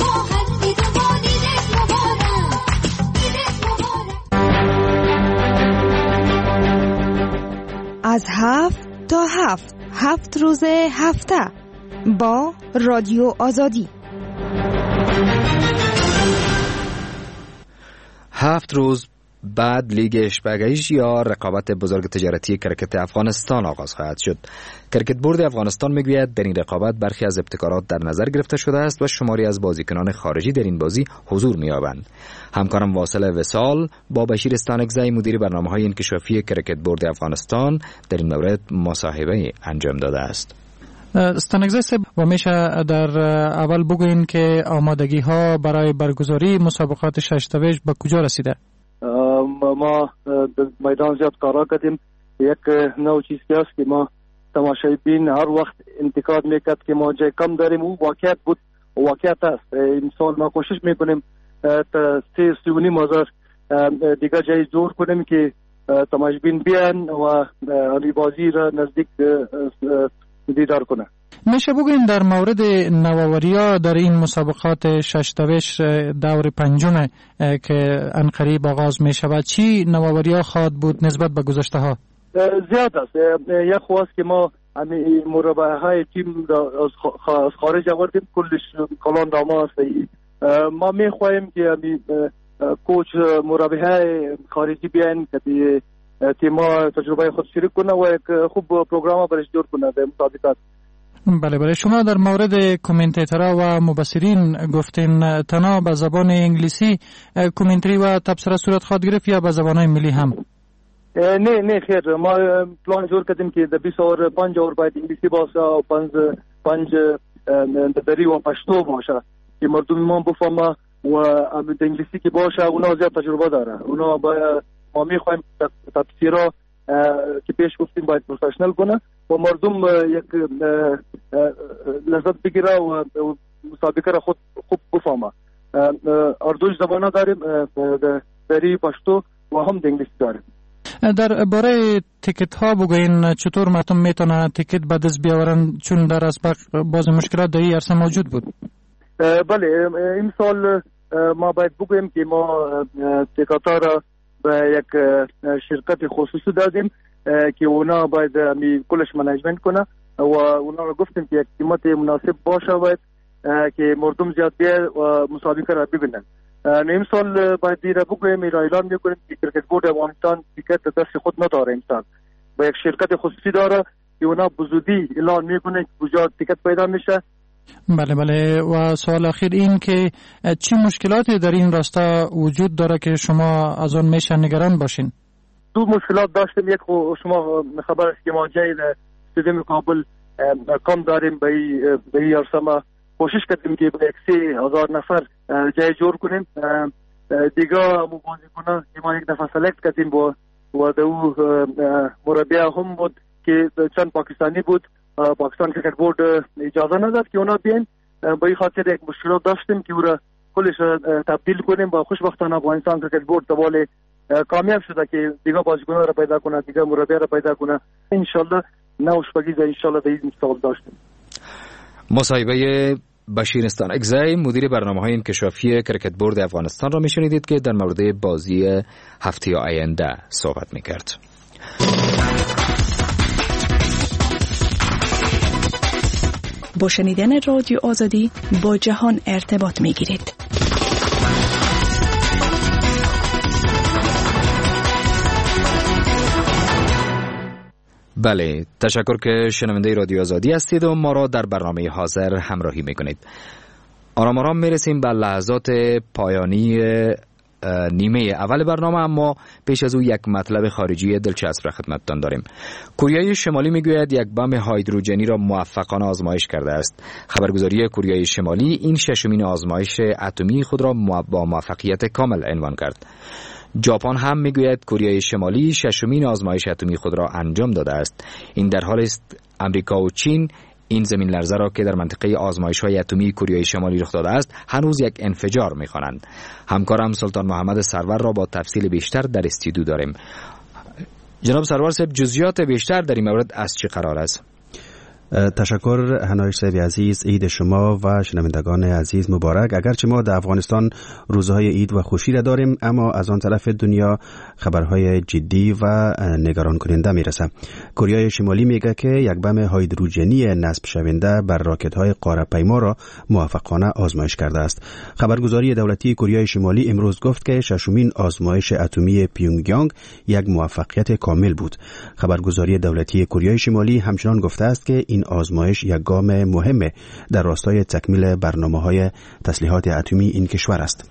از هفت تا هفت هفت روز هفته با رادیو آزادی. هفت روز بعد لیگ اشبگیش یا رقابت بزرگ تجارتی کرکت افغانستان آغاز خواهد شد. کرکت بورد افغانستان میگوید در این رقابت برخی از ابتکارات در نظر گرفته شده است و شماری از بازیکنان خارجی در این بازی حضور می‌یابند. همکارم واصل وصال با بشیر استانکزی مدیر برنامه‌های انکشافی کرکت بورد افغانستان در این مورد مصاحبه انجام داده است. استانکزی صاحب و میشه در اول بگوین که آمادگی ها برای برگزاری مسابقات ششتویج به کجا رسیده؟ ما در میدان زیاد کارا کردیم. یک نوع چیز که است که ما تماشای بین هر وقت انتقاد میکرد که ما جای کم داریم، او واقعیت بود و واقعیت است. این سال ما کوشش میکنیم تا سه سیونی مازار دیگه جای جور کنیم که تماشبین بیان و علی بازی را نزدیک دیدار کنه. میشه بگوین در مورد نوآوری‌ها در این مسابقات ششتوش دور پنجم که انقریب آغاز می شود چی نوآوری‌ها خواهد بود نسبت به گذشته ها؟ زیاد است. یک خواست که ما مربع های تیم از خارج آوردیم، کلش کلان داما است. ما می خواهیم که کوچ مربع های خارجی بیاین که تیم‌ها تجربه خود شریک کنه و یک خوب پروگرام برش جور کنه در مسابقات. بله بله، شما در مورد کومنتاتورها و مبصرین گفتین تنها به زبان انگلیسی کومنتری و تبصره صورت خواهد گرفت یا به زبان‌های ملی هم؟ نه نه خیر، ما پلان جور کردیم که در بیست اور پنج اور باید انگلیسی باشه و پنج پنج دری و پشتو باشه که مردم ما بفهمه و انگلیسی که باشه اونا زیاد تجربه داره. اونا با ما میخوایم تفسیرها که پیش گفتیم باید پروفشنال کنه و مردم یک لذت بگیره و مسابقه را خود خوب بفهمه. اردوش زبانه داریم، دری پشتو و هم انگلیسی داریم. در باره تیکت ها بگوین چطور مردم میتونه تیکت به دست بیاورن چون در اسبق باز مشکلات در این عرصه موجود بود؟ بله، این سال ما باید بگویم که ما تیکت ها را به یک شرکت خصوصی دادیم که اونا باید کلش منیجمنت کنه و اونا را گفتیم که یک قیمت مناسب باشه باید که مردم زیاد بیاد و مسابقه را ببینن. این سال باید دیره بگویم را اعلان میکنیم که کرکت بورد افغانستان تیکت دست خود نداره امسال، با یک شرکت خصوصی داره که اونا بزودی اعلان میکنه که کجا تیکت پیدا میشه. بله بله، و سوال اخیر این که چی مشکلاتی در این راستا وجود داره که شما از آن میشه نگران باشین؟ دو مشکلات داشتیم. یک شما خبر است که ما جای استادیوم کابل کم داریم، به این عرصه ما کوشش کردیم که به یک سه هزار نفر جای جور کنیم. دیگه بازیکنان که ما یک دفعه سلکت کردیم با و دو مربی هم بود که چند پاکستانی بود، پاکستان کرکت بورد اجازه نداد که اونا بیان. به این خاطر یک مشکلات داشتیم که او را کلش تبدیل کنیم با خوشبختانه افغانستان کرکت بورد دوباره کامیاب شده که دیگه بازیکنان را پیدا کنه، دیگه مربی را پیدا کنه. انشالله نو شپگیز انشالله در این مستقبل داشتیم. مصاحبه بشیرستان اگزی مدیر برنامه‌های انکشافی کرکت بورد افغانستان را میشنیدید که در مورد بازی هفته آینده صحبت میکرد. با شنیدن رادیو آزادی با جهان ارتباط میگیرید. بله، تشکر که شنونده رادیو آزادی هستید و ما را در برنامه حاضر همراهی میکنید. آرام آرام میرسیم به لحظات پایانی نیمه اول برنامه، اما پیش از او یک مطلب خارجی دلچسب را خدمتتان داریم. کره شمالی میگوید یک بم هیدروژنی را موفقانه آزمایش کرده است. خبرگزاری کره شمالی این ششمین آزمایش اتمی خود را با موفقیت کامل عنوان کرد. ژاپن هم میگوید کره شمالی ششمین آزمایش اتمی خود را انجام داده است. این در حالی است امریکا و چین این زمین لرزه را که در منطقه آزمایش‌های اتمی کره شمالی رخ داده است هنوز یک انفجار می‌خوانند. همکارم سلطان محمد سرور را با تفصیل بیشتر در استودیو داریم. جناب سرور صاحب، جزئیات بیشتر در این مورد از چه قرار است؟ تشکر هنایش صاحب عزیز. عید شما و شنوندگان عزیز مبارک. اگرچه ما در افغانستان روزهای عید و خوشی را داریم، اما از آن طرف دنیا خبرهای جدی و نگران کننده میرسه. کره شمالی میگه که یک بم هیدروژنی نصب شونده بر راکت‌های قاره پیما را موفقانه آزمایش کرده است. خبرگزاری دولتی کره شمالی امروز گفت که ششمین آزمایش اتمی پیونگیانگ یک موفقیت کامل بود. خبرگزاری دولتی کره شمالی همچنان گفته است که این آزمایش یک گام مهم در راستای تکمیل برنامه‌های تسلیحات اتمی این کشور است.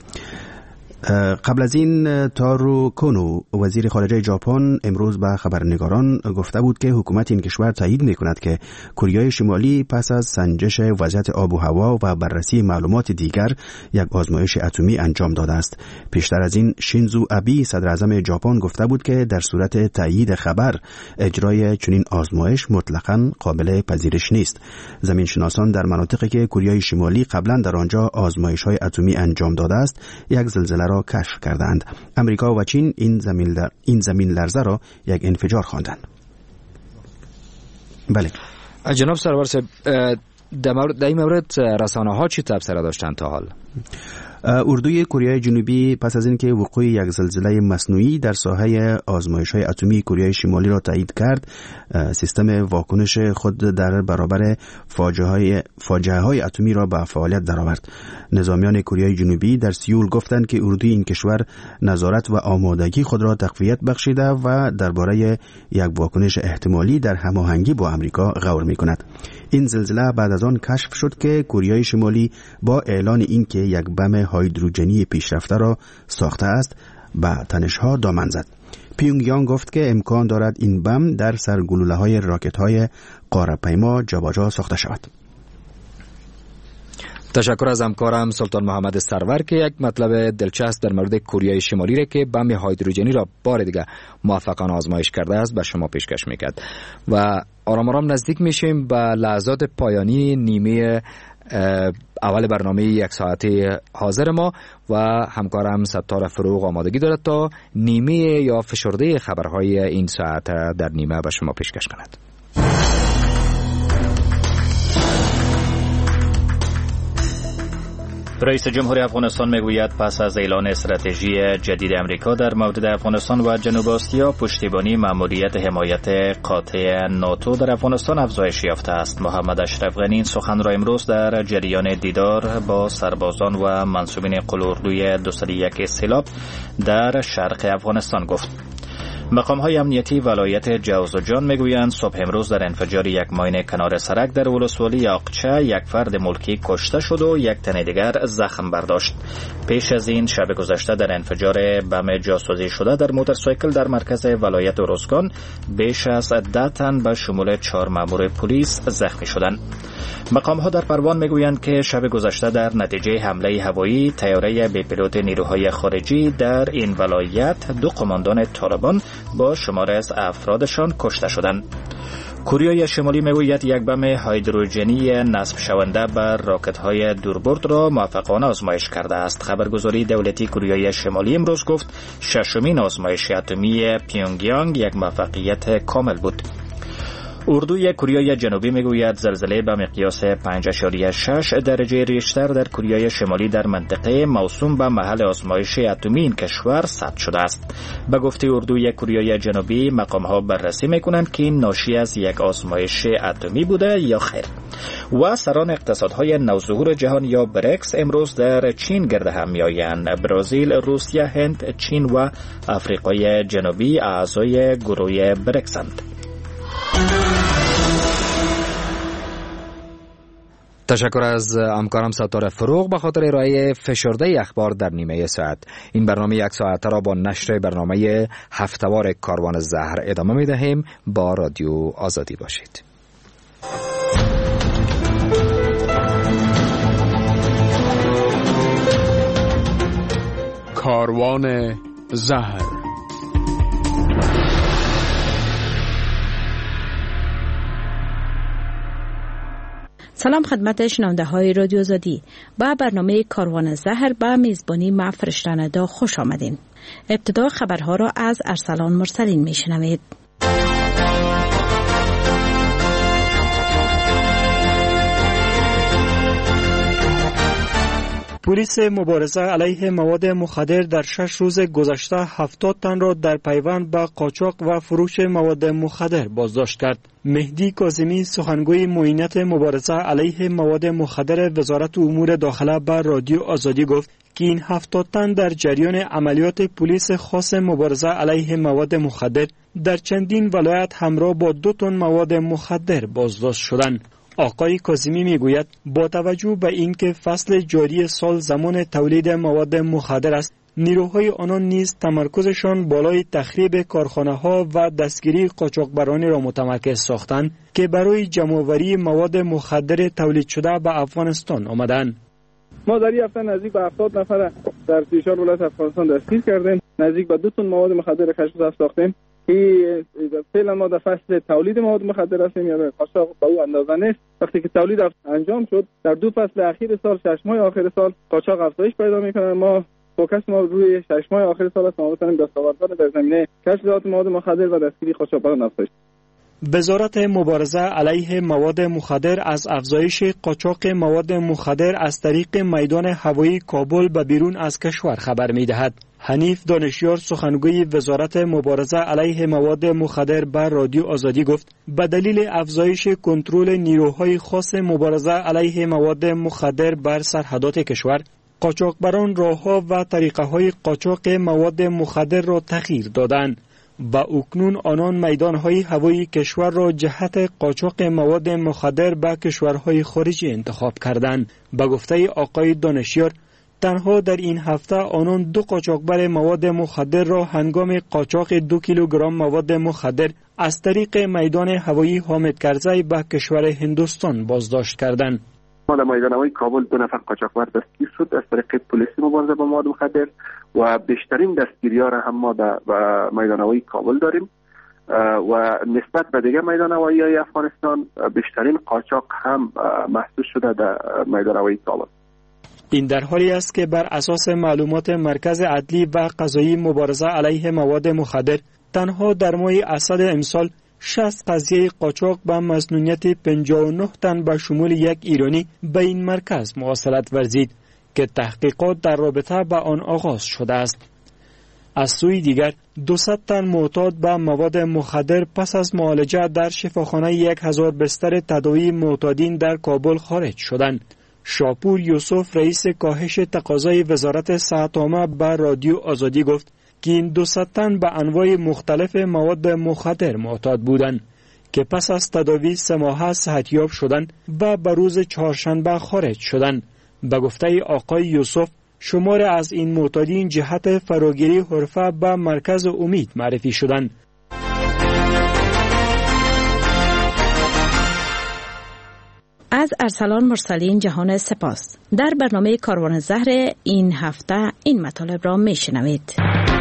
قبل از این تارو کونو وزیر خارجه ژاپن امروز به خبرنگاران گفته بود که حکومت این کشور تایید می‌کند که کره شمالی پس از سنجش وضعیت آب و هوا و بررسی معلومات دیگر یک آزمایش اتمی انجام داده است. پیشتر از این شینزو ابی صدر اعظم ژاپن گفته بود که در صورت تایید خبر اجرای چنین آزمایش مطلقاً قابل پذیرش نیست. زمینشناسان در مناطقی که کره شمالی قبلا در آنجا آزمایش‌های اتمی انجام داده است یک زلزله را کشف کردند. امریکا و چین این زمین در این زمین لرزه را یک انفجار خواندند. بله جناب سرور صاحب، در این مورد رسانه ها چی تبصره داشتند تا حال؟ اردوی کره جنوبی پس از اینکه وقوع یک زلزله مصنوعی در ساحه آزمایش‌های اتمی کره شمالی را تایید کرد، سیستم واکنش خود در برابر فاجعه‌های فاجعه‌های اتمی را به فعالیت درآورد. نظامیان کره جنوبی در سیول گفتند که اردوی این کشور نظارت و آمادگی خود را تقویت بخشیده و درباره یک واکنش احتمالی در هماهنگی با آمریکا غور می‌کند. این زلزله بعد از آن کشف شد که کره شمالی با اعلان اینکه یک بم هیدروژنی پیشرفته را ساخته است به تنش‌ها دامن زد. پیونگ یانگ گفت که امکان دارد این بم در سرگلوله‌های راکت‌های قاره‌پیما جابجا ساخته شود. تشکر از همکارم سلطان محمد سرور که یک مطلب دلچسب در مورد کره شمالی را که بم هیدروژنی را بار دیگر موفقانه آزمایش کرده است به شما پیشکش میکرد. و آرام آرام نزدیک میشیم به لحظات پایانی نیمه اول برنامه یک ساعته حاضر ما و همکارم ستار فروغ آمادگی دارد تا نیمه یا فشرده خبرهای این ساعت در نیمه به شما پیشکش کند. رئیس جمهور افغانستان میگوید پس از اعلان استراتژی جدید امریکا در مورد افغانستان و جنوب آسیا، پشتیبانی مأموریت حمایت قاطع ناتو در افغانستان افزایش یافته است. محمد اشرف غنی این سخن را امروز در جریان دیدار با سربازان و منصوبین قلوردوی دویست و یک سیلاب در شرق افغانستان گفت. مقام‌های امنیتی ولایت جوزجان میگویند صبح امروز در انفجار یک ماین کنار سرک در ولسوالی آقچه یک فرد ملکی کشته شد و یک تن دیگر زخم برداشت. پیش از این شب گذشته در انفجار بم جاسوزی شده در موتورسایکل در مرکز ولایت اروزگان بیش از ده تن به شمول چهار مأمور پلیس زخمی شدند. مقام‌ها در پروان میگویند که شب گذشته در نتیجه حمله هوایی طیاره بی پیلوت نیروهای خارجی در این ولایت دو قماندان طالبان با شمار از افرادشان کشته شدند. کره شمالی میگوید یک بم هیدروژنی نصب شونده بر راکت‌های دوربرد را موفقانه آزمایش کرده است. خبرگزاری دولتی کره شمالی امروز گفت ششمین آزمایش اتمی پیونگیانگ یک موفقیت کامل بود. اردوی کره جنوبی میگوید زلزله به مقیاس پنج اشاریه شش درجه ریشتر در کره شمالی در منطقه موسوم به محل آزمایش اتمی این کشور ثبت شده است. به گفته اردوی کره جنوبی مقام‌ها بررسی میکنند که این ناشی از یک آزمایش اتمی بوده یا خیر. و سران اقتصادهای نوظهور جهان یا بریکس امروز در چین گرد هم میآیند. برزیل، روسیه، هند، چین و آفریقای جنوبی اعضای گروه بریکسند. تشکر از همکارم ستاره فروغ به خاطر ارائه فشرده اخبار در نیمه ساعت. این برنامه یک ساعته را با نشر برنامه هفته‌وار کاروان زهر ادامه می دهیم. با رادیو آزادی باشید. کاروان زهر. سلام خدمت شنونده های رادیو آزادی. با برنامه کاروان زهر با میزبانی ما فرشته‌ندا خوش آمدین. ابتدا خبرها را از ارسلان مرسلین میشنوید. پلیس مبارزه علیه مواد مخدر در شش روز گذشته هفتاد تن را در پیوند به قاچاق و فروش مواد مخدر بازداشت کرد. مهدی کاظمی سخنگوی معینت مبارزه علیه مواد مخدر وزارت امور داخله به رادیو آزادی گفت که این هفتاد تن در جریان عملیات پلیس خاص مبارزه علیه مواد مخدر در چندین ولایت همراه با دو تن مواد مخدر بازداشت شدند. آقای کاظمی میگوید با توجه به اینکه فصل جاری سال زمان تولید مواد مخدر است، نیروهای آنان نیز تمرکزشان بالای تخریب کارخانه ها و دستگیری قاچاقبرانی را متمرکز ساختند که برای جمع‌آوری مواد مخدر تولید شده به افغانستان آمدند. ما در این هفته نزدیک به هفتاد نفر در سی و چهار ولایت افغانستان دستگیر کردیم. نزدیک به دو تن مواد مخدر کشف ساختیم. که فعلا ما در فصل تولید مواد مخدر هستیم، یا قاچاق به او اندازه نیست. وقتی که تولید انجام شد در دو فصل اخیر سال، شش ماه آخر سال، قاچاق افزایش پیدا میکنه. ما فوکس ما روی شش ماه آخر سال است. ما بتونیم دستاوردها در زمینه کشف ذات مواد مخدر و دستگیری قاچاقبران افزایش. وزارت مبارزه علیه مواد مخدر از افزایش قاچاق مواد مخدر از طریق میدان هوایی کابل به بیرون از کشور خبر می‌دهد. حنیف دانشیار سخنگوی وزارت مبارزه علیه مواد مخدر به رادیو آزادی گفت به دلیل افزایش کنترل نیروهای خاص مبارزه علیه مواد مخدر بر سرحدات کشور، قاچاقبران راه‌ها و طریقه‌های قاچاق مواد مخدر را تغییر دادند و اکنون آنان میدانهای هوایی کشور را جهت قاچاق مواد مخدر به کشورهای خارجی انتخاب کردند. به گفته آقای دانشیار، تنها در این هفته آنان دو قاچاقبر مواد مخدر را هنگام قاچاق دو کیلوگرم مواد مخدر از طریق میدان هوایی حامد کرزی به کشور هندوستان بازداشت کردند. ما در میدان هوایی کابل دو نفر قاچاقبر دستگیر شد از طریق پلیس مبارزه با مواد مخدر و بیشترین دستگیری‌ها را هم ما در میدان هوایی کابل داریم و نسبت به دیگه میدان هوایی افغانستان بیشترین قاچاق هم محسوس شده در میدان هوایی کابل. این در حالی است که بر اساس معلومات مرکز عدلی و قضایی مبارزه علیه مواد مخدر تنها در ماه اسد امسال شصت قضیه قاچاق به مسئولیت پنجاه و نه تن به شمول یک ایرانی به این مرکز مواصلت ورزید که تحقیقات در رابطه با آن آغاز شده است. از سوی دیگر دویست تن معتاد به مواد مخدر پس از معالجه در شفاخانه یک هزار بستر تداوی معتادین در کابل خارج شدند. شاپور یوسف رئیس کاهش تقاضای وزارت صحت عامه به رادیو آزادی گفت که این دویست تن به انواع مختلف مواد مخدر معتاد بودند که پس از تداوی سه ماهه صحتیاب شدند و به روز چهارشنبه خارج شدند. به گفته آقای یوسف، شمار از این معتادین جهت فراگیری حرفه به مرکز امید معرفی شدند. از ارسلان مرسلین جهان سپاس. در برنامه کاروان زهر این هفته این مطالب را میشنوید.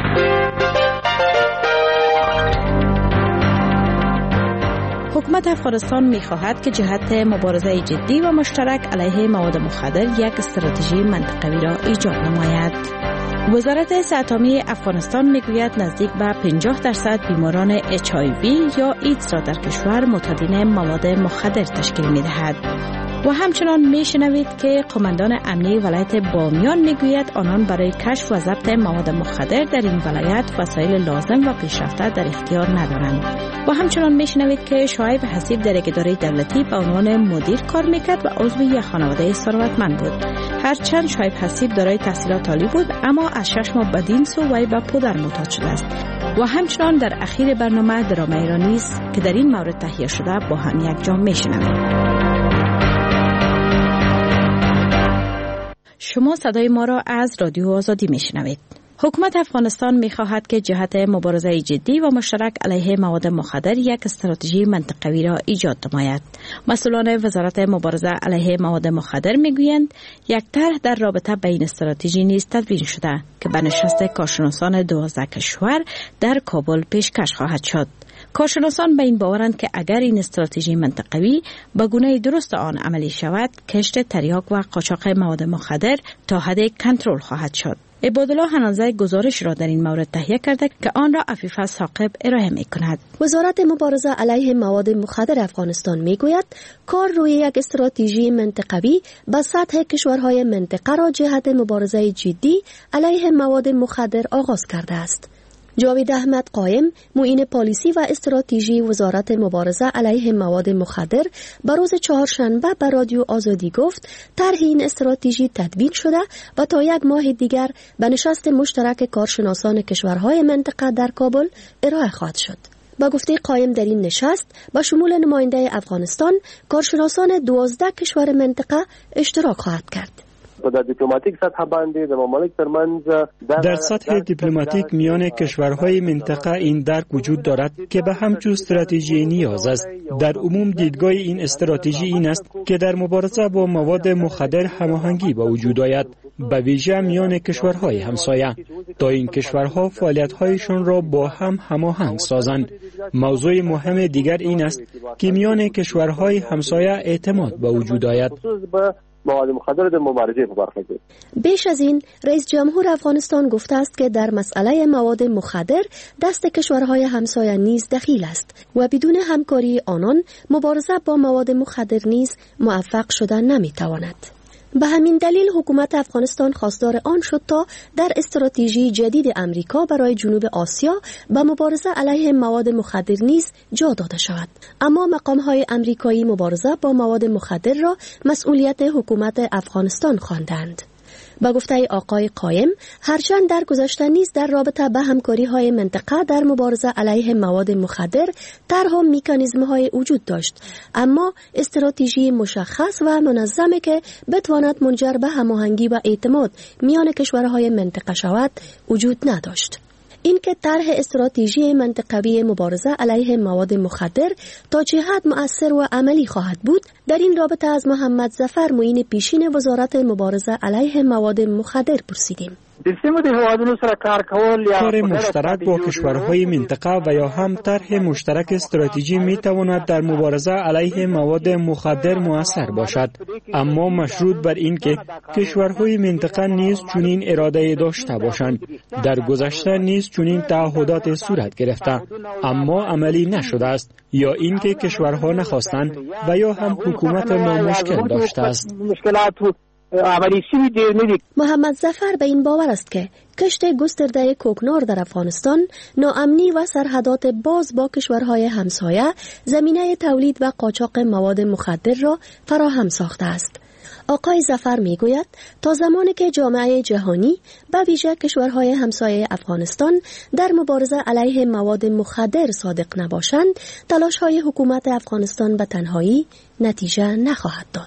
حکومت افغانستان می‌خواهد که جهت مبارزه جدی و مشترک علیه مواد مخدر یک استراتژی منطقوی را ایجاد نماید. وزارت صحت عامه افغانستان میگوید نزدیک به پنجاه درصد بیماران اچ آی وی یا ایدز را در کشور معتادین مواد مخدر تشکیل می‌دهد. و همچنان میشنوید که قماندان امنی ولایت بامیان میگوید آنان برای کشف و ضبط مواد مخدر در این ولایت وسایل لازم و پیشرفته در اختیار ندارند. و همچنان میشنوید که شعیب حسیب در یک اداره دولتی به عنوان مدیر کار میکرد و عضو یک خانواده ثروتمند بود. هرچند شعیب حسیب دارای تحصیلات عالی بود، اما از شش ماه بدین سو وی به پدر معتاد شده است. و همچنان در اخیر برنامه درام ایرانی است که در این مورد تهیه شده با هم یک جا میشنوید. شما صدای ما را از رادیو آزادی میشنوید. حکومت افغانستان میخواهد که جهت مبارزه جدی و مشترک علیه مواد مخدر یک استراتژی منطقوی را ایجاد نماید. مسئولان وزارت مبارزه علیه مواد مخدر میگویند یک طرح در رابطه با این استراتژی نیز تدوین شده که به نشست کارشناسان دوازده کشور در کابل پیشکش خواهد شد. کارشناسان به این باورند که اگر این استراتژی منطقوی به گونه درست آن عملی شود، کشت تریاک و قاچاق مواد مخدر تا حد کنترل خواهد شد. عبادالله حنانزه گزارش را در این مورد تهیه کرده که آن را عفیفه ثاقب ارائه می کند. وزارت مبارزه علیه مواد مخدر افغانستان می گوید کار روی یک استراتژی منطقوی به سطح کشورهای منطقه را جهت مبارزه جدی علیه مواد مخدر آغاز کرده است. جاوید احمد قائم، معین پالیسی و استراتژی وزارت مبارزه علیه مواد مخدر به روز چهارشنبه به رادیو آزادی گفت طرح این استراتژی تدوین شده و تا یک ماه دیگر به نشست مشترک کارشناسان کشورهای منطقه در کابل ارائه خواهد شد. با گفته قائم در این نشست با شمول نماینده افغانستان، کارشناسان دوازده کشور منطقه اشتراک خواهد کرد. در دیپلماتیک سطح باندې د ممالک ترمنځ در سطح دیپلماتیک میان کشورهای منطقه این درک وجود دارد که به همچون استراتژی نیاز است. در عموم دیدگاه این استراتژی این است که در مبارزه با مواد مخدر هماهنگی به وجود آید، به ویژه میان کشورهای همسایه، تا این کشورها فعالیت‌هایشان را با هم هماهنگ سازند. موضوع مهم دیگر این است که میان کشورهای همسایه اعتماد به وجود آید. مواد مخدر در مبارزه با برخورد. بیش از این رئیس جمهور افغانستان گفته است که در مسئله مواد مخدر دست کشورهای همسایه نیز دخیل است و بدون همکاری آنان مبارزه با مواد مخدر نیز موفق شدن نمیتواند. به همین دلیل حکومت افغانستان خواستار آن شد تا در استراتژی جدید امریکا برای جنوب آسیا به مبارزه علیه مواد مخدر نیز جا داده شود. اما مقام‌های امریکایی مبارزه با مواد مخدر را مسئولیت حکومت افغانستان خواندند. با گفته آقای قایم، هرچند در گذشته نیز در رابطه به همکاری‌های منطقه در مبارزه علیه مواد مخدر طرح مکانیزم‌های وجود داشت، اما استراتژی مشخص و منظمی که بتواند منجر به هماهنگی و اعتماد میان کشورهای منطقه شود وجود نداشت. اینکه طرح استراتژی منطقوی مبارزه علیه مواد مخدر تا چه حد مؤثر و عملی خواهد بود، در این رابطه از محمد ظفر معین پیشین وزارت مبارزه علیه مواد مخدر پرسیدیم. کار مشترک با کشورهای منطقه و یا هم طرح مشترک استراتژی می تواند در مبارزه علیه مواد مخدر مؤثر باشد، اما مشروط بر این که کشورهای منطقه نیز چنین اراده داشته باشند. در گذشته نیز چنین تعهدات صورت گرفته اما عملی نشده است، یا اینکه کشورها نخواستند و یا هم حکومت ما مشکل داشته است. محمد ظفر به این باور است که کشت گسترده کوکنار در افغانستان، ناامنی و سرحدات باز با کشورهای همسایه زمینه تولید و قاچاق مواد مخدر را فراهم ساخته است. آقای ظفر می گوید تا زمانی که جامعه جهانی به ویژه کشورهای همسایه افغانستان در مبارزه علیه مواد مخدر صادق نباشند، تلاش‌های حکومت افغانستان به تنهایی نتیجه نخواهد داد.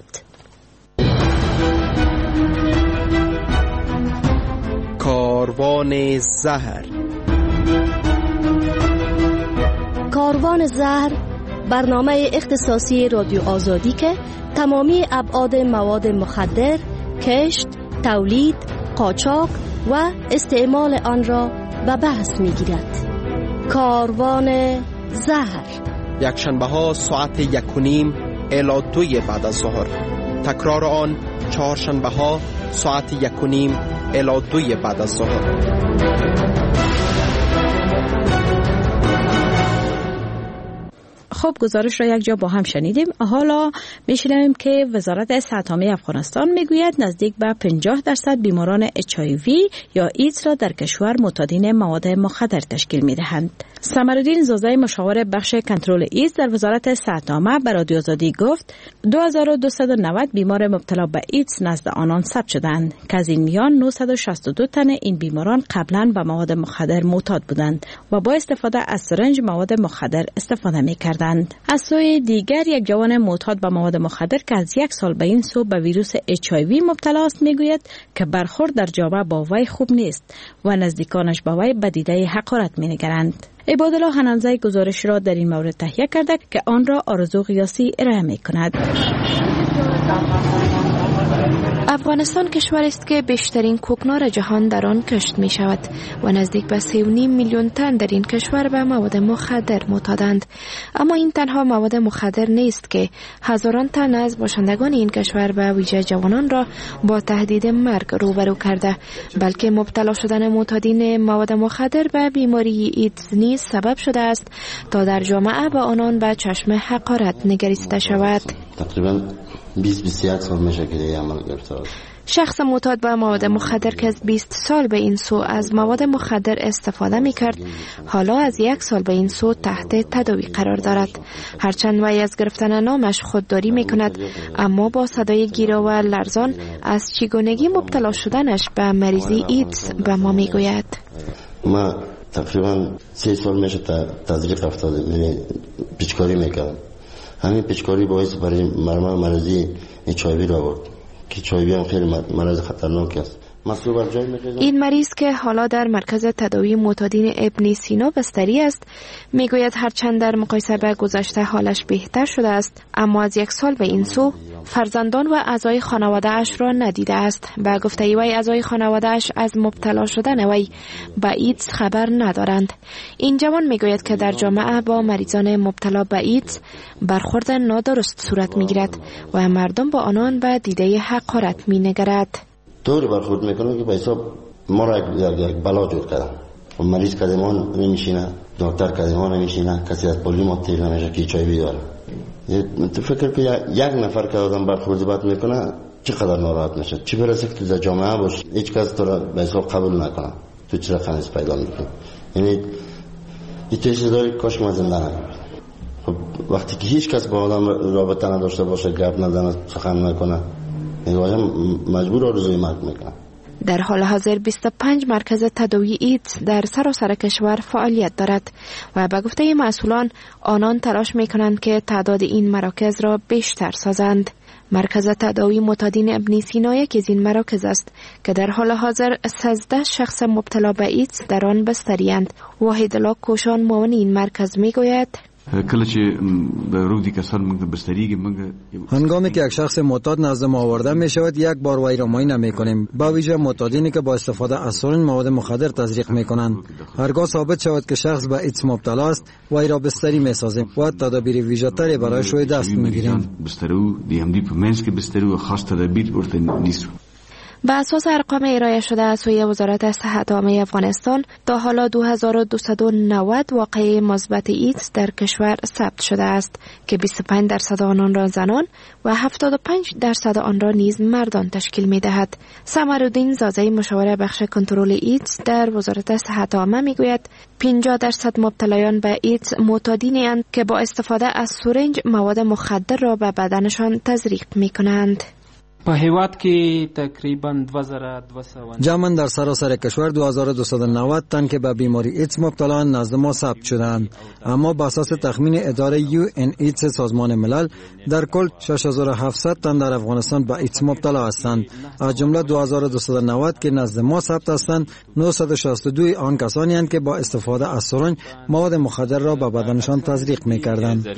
کاروان زهر. کاروان زهر برنامه اختصاصی رادیو آزادی که تمامی ابعاد مواد مخدر، کشت، تولید، قاچاق و استعمال آن را به بحث می‌گیرد. کاروان زهر یک شنبه ها ساعت یک و نیم الی دوی بعد از ظهر. تکرار آن چهار شنبه ها ساعت یک و نیم الی دوی بعد از ظهر. خب گزارش را یک جا با هم شنیدیم. حالا میشنویم که وزارت صحت عامه افغانستان میگوید نزدیک به پنجاه درصد بیماران اچ آی وی یا ایدز را در کشور معتادین مواد مخدر تشکیل میدهند. سمرالدین زوزای مشاور بخش کنترل ایدز در وزارت صحت عامه به رادیو آزادی گفت دو هزار و دویست و نود بیمار مبتلا به ایدز نزد آنان ثبت شدند که از این میان نهصد و شصت و دو تن این بیماران قبلا به مواد مخدر معتاد بودند و با استفاده از سرنج مواد مخدر استفاده میکردند. از سوی دیگر یک جوان معتاد به مواد مخدر که از یک سال به این سو به ویروس اچ آی وی مبتلا است میگوید که برخورد در جامعه با وی خوب نیست و نزدیکانش با وی به دیده حقارت مینگرند. عبادالله حنانزی گزارش را در این مورد تهیه کرده که آن را آرزو قیاسی ارائه می‌کند. افغانستان کشوری است که بیشترین کوکنار جهان در آن کشت می شود و نزدیک به سه و نیم میلیون تن در این کشور به مواد مخدر معتادند. اما این تنها مواد مخدر نیست که هزاران تن از باشندگان این کشور به ویژه جوانان را با تهدید مرگ روبرو کرده، بلکه مبتلا شدن معتادین مواد مخدر به بیماری ایدز نیز سبب شده است تا در جامعه به آنان به چشم حقارت نگریسته شود. تقریبا بیست بیست و یک سال میشه که دیگه عمل گرفتار. شخص معتاد به مواد مخدر که از بیست سال به این سو از مواد مخدر استفاده می کرد، حالا از یک سال به این سو تحت تداوی قرار دارد. هرچند وی از گرفتن نامش خودداری می کند، اما با صدای گیرا و لرزان از چگونگی مبتلا شدنش به مریضی ایدز به ما می گوید. ما تقریبا سه سال میشه تزریق افتادم، یعنی پیچکاری میکردم. همین پیچکاری باعث برای مرمه مرضی اچ آی وی را آورد که اچ آی وی هم خیلی مرض خطرناک است این مریض که حالا در مرکز تداوی معتادین ابن سینا بستری است میگوید هرچند در مقایسه به گذشته حالش بهتر شده است، اما از یک سال به این سو فرزندان و اعضای خانواده اش را ندیده است. به گفته وی اعضای خانواده اش از مبتلا شدن وی به ایدز خبر ندارند. این جوان میگوید که در جامعه با مریضان مبتلا به ایدز برخورد نادرست صورت میگیرد و مردم با آنان به دیده حقارت مینگرد. طوری برخورد میکنه که به حساب ما را یک, یک بلا جور کردن. مریض کدیمان نمیشینه، دکتر کدیمان نمیشینه، کسی از پولی ما تیر نمیشه که چای بیداره. تو فکر که یک نفر که آدم برخورد بد میکنه چقدر ناراحت میشه، چی برسه که تو در جامعه باش هیچ کس تو را به حساب قبول نکنه، تو چرا خنیس پیدا میکنه. یعنی این تیشه داری کاش ما زنده نمیشه. خب وقتی که هیچ کس با آدم رابطه نداشته باشه، گپ نزنه، سخن نکنه، میگویم مجبور آرزوی مرگ میکنه. در حال حاضر بیست و پنج مرکز تداوی ایدز در سراسر کشور فعالیت دارد و به گفته مسئولان آنان تلاش میکنند که تعداد این مراکز را بیشتر سازند. مرکز تداوی معتادین ابن سینا یکی از این مراکز است که در حال حاضر سیزده شخص مبتلا به ایدز در آن بستری‌اند. واحد الله کوشان معاون این مرکز میگوید هنگامی که یک شخص معتاد نزد ما آورده می شود یک بار وی را معاینه می کنیم، با ویژه معتادینی که با استفاده از سرنج مواد مخدر تزریق می کنند. هرگاه ثابت شود که شخص به ایدز مبتلا است وی را بستری می سازیم و تدابیر ویژه تری برایش روی دست می گیریم. به اساس ارقام ارائه شده از سوی وزارت صحت عامه افغانستان تا حالا دو هزار و دویست و نود واقعه مثبت ایدز در کشور ثبت شده است که بیست و پنج درصد آنان را زنان و هفتاد و پنج درصد آن را نیز مردان تشکیل می دهد. سمرالدین زازی مشاور بخش کنترل ایدز در وزارت صحت عامه می گوید پنجاه درصد مبتلایان به ایدز معتادینی اند که با استفاده از سرنج مواد مخدر را به بدنشان تزریق می کنند. په هیواد کې تقریبا دو هزار و دویست جمعاً در سراسر کشور دو هزار و دویست و نود تن که به بیماری ایدز مبتلا نزد ما ثبت شدند، اما بر اساس تخمین اداره یو ان ایدز سازمان ملل در کل شش هزار و هفتصد تن در افغانستان به ایدز مبتلا هستند. از جمله دو هزار و دویست و نود که نزد ما ثبت هستند، نهصد و شصت و دو آن کسانی اند که با استفاده از سرنج مواد مخدر را به بدنشان تزریق می‌کردند.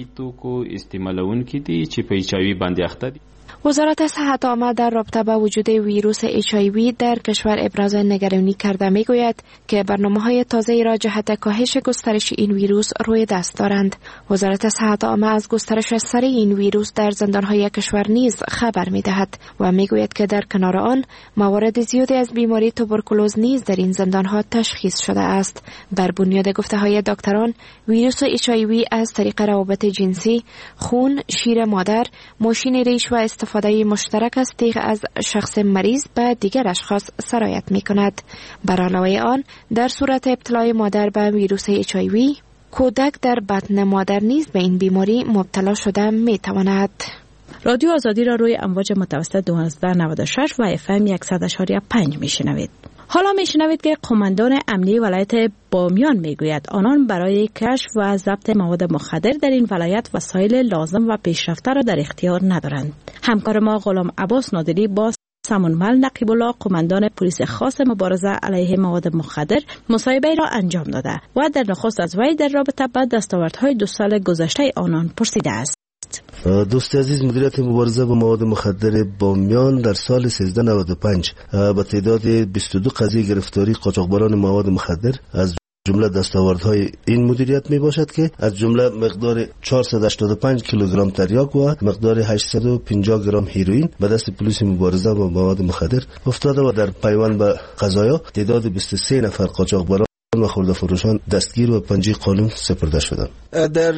وزارت صحت عامه در رابطه با وجود ویروس اچ آی وی در کشور ابراز نگرانی کرده میگوید که برنامه‌های تازه‌ای را جهت کاهش گسترش این ویروس روی دست دارند. وزارت صحت عامه از گسترش سریع این ویروس در زندان‌های کشور نیز خبر می‌دهد و میگوید که در کنار آن موارد زیادی از بیماری توبرکولوز نیز در این زندان‌ها تشخیص شده است. بر بنیاد گفته‌های دکتران، ویروس اچ آی وی از طریق روابط جنسی، خون، شیر مادر، ماشین ریش و استفاده مشترک از تیغ از شخص مریض به دیگر اشخاص سرایت می کند. بر علاوه آن در صورت ابتلای مادر به ویروس اچ آی وی، کودک در بطن مادر نیز به این بیماری مبتلا شده می تواند. رادیو آزادی را روی امواج متوسط دوازده نود و شش و اف ام صد و پنج می شنوید. حالا می شنوید که قماندان امنیه ولایت بامیان می گوید آنان برای کشف و ضبط مواد مخدر در این ولایت وسایل لازم و پیشرفته را در اختیار ندارند. همکار ما غلام عباس نادری با سمونمل نقیب الله قماندان پلیس خاص مبارزه علیه مواد مخدر مصاحبه را انجام داده و در نخست از وی در رابطه با دستاوردهای دو سال گذشته آنان پرسیده است. دوست عزیز، مدیریت مبارزه با مواد مخدر بامیان در سال سیزده نود و پنج با تعداد بیست و دو قضیه گرفتاری قاچاقبران مواد مخدر از جمله دستاوردهای این مدیریت می باشد که از جمله مقدار چهارصد و هشتاد و پنج کیلوگرم تریاک و مقدار هشتصد و پنجاه گرم هیروئین به دست پلیس مبارزه با مواد مخدر افتاده و در پیوند به قضایا تعداد بیست و سه نفر قاچاقبران و خرده فروشان دستگیر و پنجه قانون سپرده شدند. در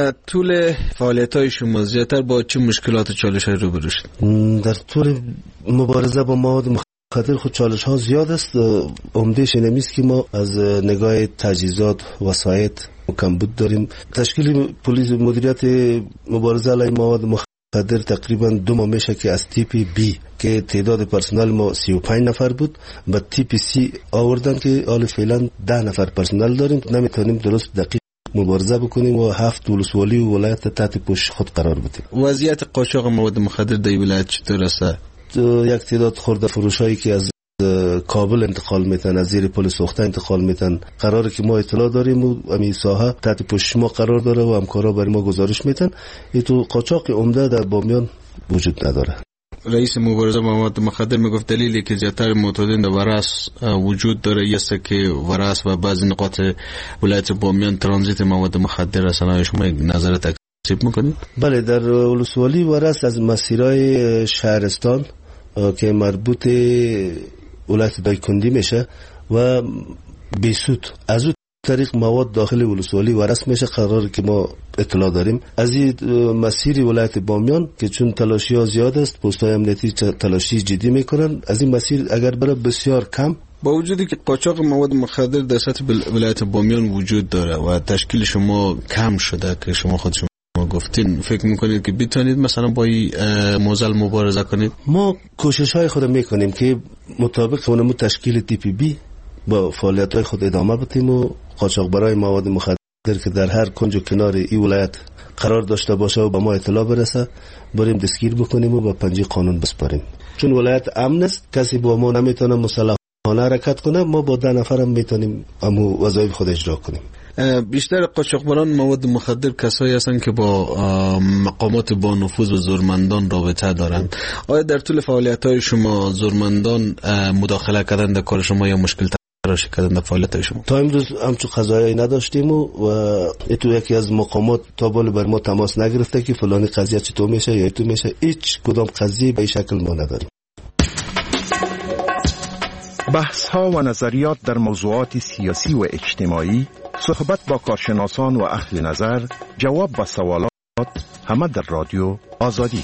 طول فعالیت‌های شما زیاتر با چه مشکلات و چالش‌های روبرو شد؟ در طول مبارزه با مواد مخدر خود چالش ها زیاد است. عمده‌اش این است که ما از نگاه تجهیزات وسایل کمبود داریم. تشکیل پلیس مدیریت مبارزه علیه مواد مخدر تقریبا دو ماه میشه که از تیپ بی که تعداد پرسنل ما سی و پنج نفر بود به تیپ سی آوردن که حال فعلا ده نفر پرسنل داریم. نمیتونیم درست دقیق مبارزه بکنیم و هفت ولسوالی و ولایت تحت پوشش خود قرار بدیم. وضعیت قاچاق مواد مخدر در ولایت چطور است؟ یک تعداد خرده فروشایی که از کابل انتقال میتن، از زیر پل سوخته انتقال میتن. قراره که ما اطلاع داریم و همین ساحه تحت پوشش ما قرار داره و همکارا برای ما گزارش میتن. این تو قاچاق عمده در بامیان وجود نداره. رئیس مبارزه با مواد مخدر میگفت دلیلی که زیادتر معتادین در ورس وجود داره است که ورس و بعضی نقاط ولایت بامیان ترانزیت مواد مخدر است. شما نظر تکذیب میکنید؟ بله، در ولسوالی ورس از مسیرهای شهرستان که مربوط ولایت دایکندی میشه و بیسود از اون طریق مواد داخل ولسوالی ورس میشه. قرار که ما اطلاع داریم از این مسیر ولایت بامیان که چون تلاشی ها زیاد است، پست‌های امنیتی تلاشی جدی میکنن، از این مسیر اگر بره بسیار کم. با وجودی که قاچاق مواد مخدر در سطح ولایت بامیان وجود داره و تشکیل شما کم شده که شما خود شما گفتین، فکر میکنید که بتونید مثلا با این موزل مبارزه کنید؟ ما کوشش های خود میکنیم که مطابق اونمو تشکیل تی پی بی با فعالیت های خود ادامه بدیم و قاچاق برای مواد مخدر که در هر کنج و کنار این ولایت قرار داشته باشه و به ما اطلاع برسه بریم دستگیر بکنیم و با پنجه قانون بسپاریم. چون ولایت امن است، کسی با ما نمیتونه مسلحانه حرکت کنه، ما با ده نفرم میتونیم امو وظایف خود اجرا کنیم. بیشتر قاچاقبران مواد مخدر کسایی هستند که با مقامات با نفوذ و زورمندان رابطه دارند. آیا در طول فعالیت‌های شما زورمندان مداخله کردن در کار شما یا مشکل تراش کردن در فعالیت‌های شما؟ تا امروز همچو قضایی نداشتیم و, و تو یکی از مقامات تا بالا بر ما تماس نگرفته که فلانی قضیه چطور میشه یا تو میشه. هیچ کدام قضیه به این شکل ما نداریم. بحث ها و نظریات در موضوعات سیاسی و اجتماعی، صحبت با کارشناسان و اهل نظر، جواب و سوالات، همه در رادیو آزادی.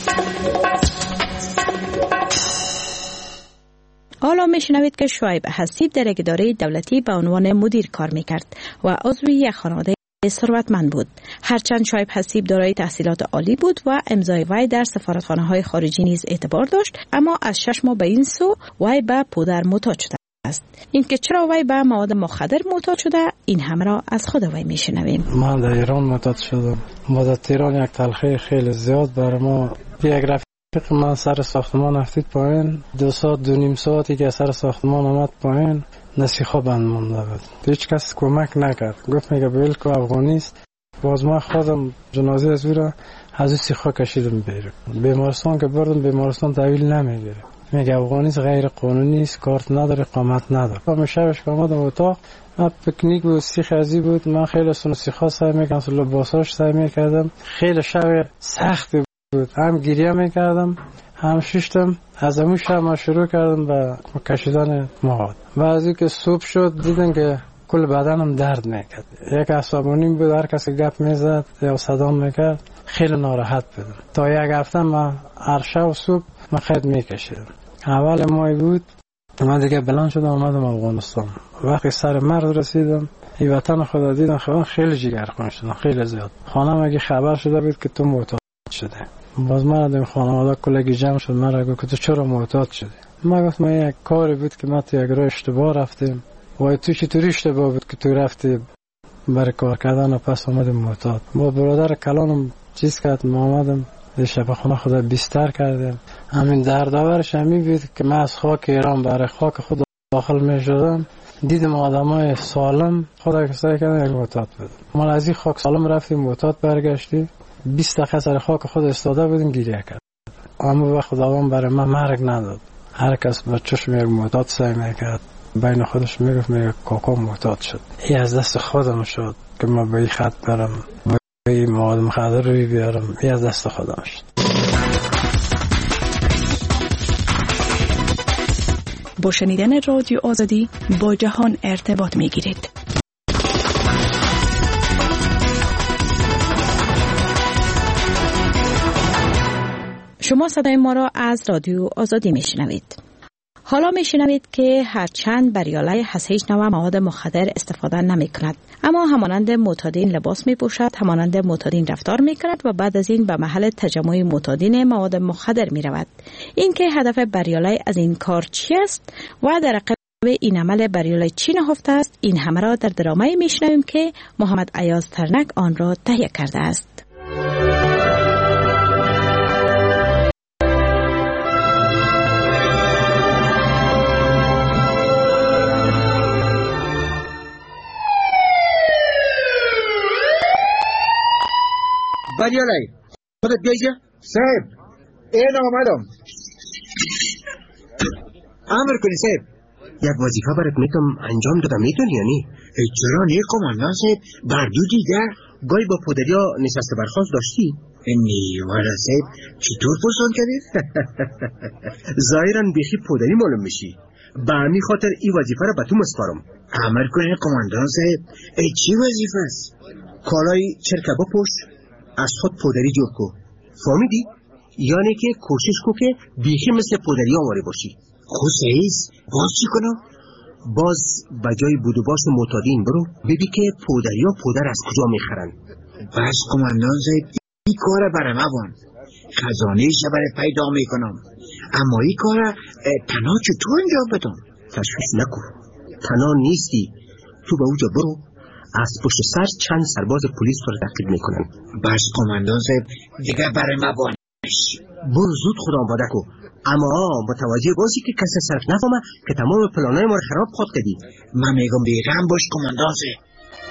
حالا میشنوید که شعیب حسیب در یک اداره دولتی به عنوان مدیر کار میکرد و عضو یک خانواده ثروتمند بود. هرچند شعیب حسیب دارای تحصیلات عالی بود و امضای وی در سفارتخانه‌های خارجی نیز اعتبار داشت، اما از شش ماه به این سو وی به پودر معتاد شده است. اینکه چرا وی به مواد مخدر معتاد شده، این همه را از خود وی میشنویم. من در ایران معتاد شدم. ما در ایران یک تلخی خیلی زیاد بر ما. یک رفیق من سر ساختمان افتید پایین، دو ساعت دو نیم ساعتی که سر ساختمان آمد پایین نسیخا بند مونده بود. هیچ کس کمک نکرد. گفت میگه بیل که افغانی است. باز ما خودم جنازه از او را از او سیخا کشیدم بیرون. بیمارستان که بردم بیمارستان تحویل نمیگیره. میگه افغانی است، غیر قانونی است، کارت نداره، اقامت نداره. ما شبش که آمدم اتاق، ما پکنیک و سیخ ازی بود. من خیلی سونو سیخا سعی میکردم، سو لباساش سعی میکردم. خیلی شب سخت بود. هم گریه میکردم، هم ششتم. از همون شب ما شروع کردم به کشیدن مواد. و از این که صبح شد دیدم که کل بدنم درد میکرد. یک عصبانی بود، هر کسی گپ میزد یا صدا میکرد خیلی ناراحت بودم. تا یک هفته ما هر شب صبح ما خیلی میکشیدم. اول ماه بود من دیگه بلند شدم آمدم افغانستان. وقتی سر مرز رسیدم این وطن خدا دیدم، خیلی خیلی جگرخون شدم، خیلی زیاد. خانم اگه خبر شده بود که تو معتاد شده، باز من دیدم خانواده کلگی جمع شد، من را گفت که تو چرا معتاد شدی؟ من گفتم یک کاری بود که ما تو یک راه اشتباه رفتیم. و تو چطوری اشتباه بود که تو رفتی برای کار کردن و پس آمدیم معتاد؟ با برادر کلانم چیز کرد، ما آمدم شب خونه خدا بیستر کردیم. همین دردآورش همین بود که من از خاک ایران برای خاک خود داخل می شدم، دیدم آدمای سالم خدا کسایی کردن یک معتاد بود. ما از این خاک سالم رفتیم معتاد برگشتی، بیست دقیقه سر خاک خود استاده بودیم گریه کرد. اما وقت خداوند برای من مرگ نداد. هر کس با چشم یک معتاد سعی میکرد، بین خودش میگفت میگه کاکا معتاد شد. این از دست خودم شد که من به این خط برم، به این مواد مخدر روی بیارم. این از دست خودم شد. با شنیدن رادیو آزادی با جهان ارتباط میگیرید. شما صدای ما را از رادیو آزادی میشنوید. حالا میشنوید که هرچند بریالای هست هیچ نوع مواد مخدر استفاده نمی کند، اما همانند معتادین لباس می پوشد، همانند معتادین رفتار می کند و بعد از این به محل تجمع معتادین مواد مخدر می رود. این که هدف بریالای از این کار چی است و در عقب این عمل بریالای چی نهفته است، این همه را در درامه میشنویم که محمد ایاز ترنک آن را تهیه کرده است. آمدی علی؟ خودت بیایید صاحب. این آمدم. امر کنی صاحب. یک وظیفه برات میتونم انجام دادم، میتونی یا نی؟ چرا نی قماندان صاحب؟ بردو دیگر گاهی با پدریا نشست برخواست داشتی؟ نی والا صاحب چطور پرسان کردی؟ ظاهرا بیخی پدری معلوم میشی. به همین خاطر این وظیفه را به تو مسپارم. امر کنی قماندان صاحب. ای چی وظیفه است؟ کالای چرکه بپوش، از خود پدری جور کو. فهمیدی؟ یعنی که کوشش کو که بیخی مثل پدری آواره باشی. خود سعیز باز چی کنم؟ باز بجای بود و باش معتادین برو ببین که پدری ها پدر از کجا میخرن. بس قماندان صاحب این کار برای ما بان خزانه شبر پیدا میکنم، اما این کار تنها چطور انجام بدم؟ تشخیص نکن، تنها نیستی. تو به اوجا برو، از پشت سر چند سرباز پلیس رو تعقیب میکنن. بس قماندان صاحب دیگه برای ما بانش. برو زود خدا آماده کو، اما متوجه باشی که کسی صرف نفهمه که تمام پلانای ما رو خراب خود کردی. من میگم بیغم باش قماندان صاحب.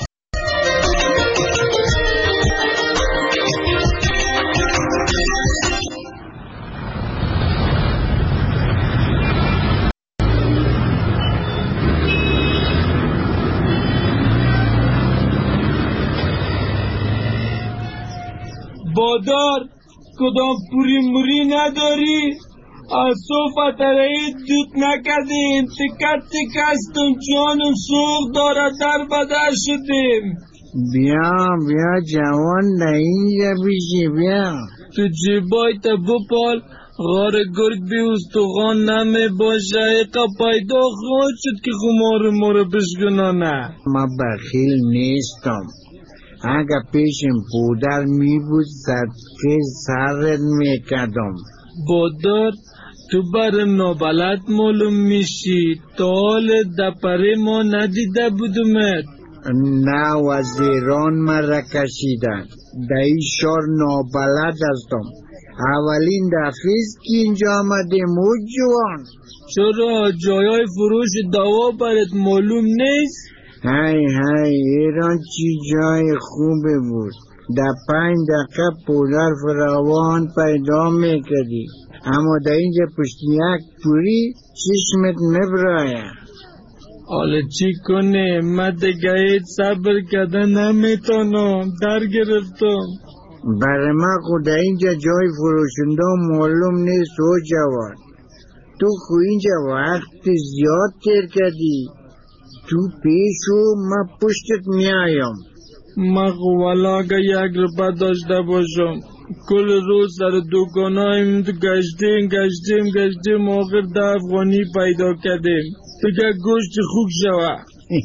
بادار کدام پوری موری نداری؟ از صوفت رایی دوت نکردیم، تکت تکستم جانم سوخ داره در بدر شدیم. بیا بیا جوان نه اینجا بیشی بیا. تو جیبای تا بپال غار گرگ بی استخوان نمی باشه. ایقا پیدا خواهد شد که خمار ما رو بشگنانه. ما بخیل نیستم، اگه پیشم پودر می بود صدقه سرت میکدم. بادار تو برم نابلد معلوم میشی، تا حال دپره ما ندیده بودمت. نه وزیران مرا کشیدن، در این شار نابلد هستم. اولین دفعیست که اینجا آمدیم او جوان. چرا جایای فروش دوا برات معلوم نیست؟ های های ایران چی جای خوبه بود، در پنج دقیقه پودر فراوان پیدا میکردی، اما در اینجا پشت یک پوری چشمت نبرایه. حالا چی کنه؟ من دیگه صبر کردن نمیتونم، در گرفتم. برای من خود در اینجا جای فروشنده معلوم نیست و جوان. تو خو اینجا وقت زیاد تیر کردی، تو پیشو من پشتت میایم. من والا اگه یک روپا داشته باشم کل روز در دوکانایم گشتیم گشتیم گشتیم آخر ده افغانی پیدا کردیم. دیگه گوشت خوب شوه.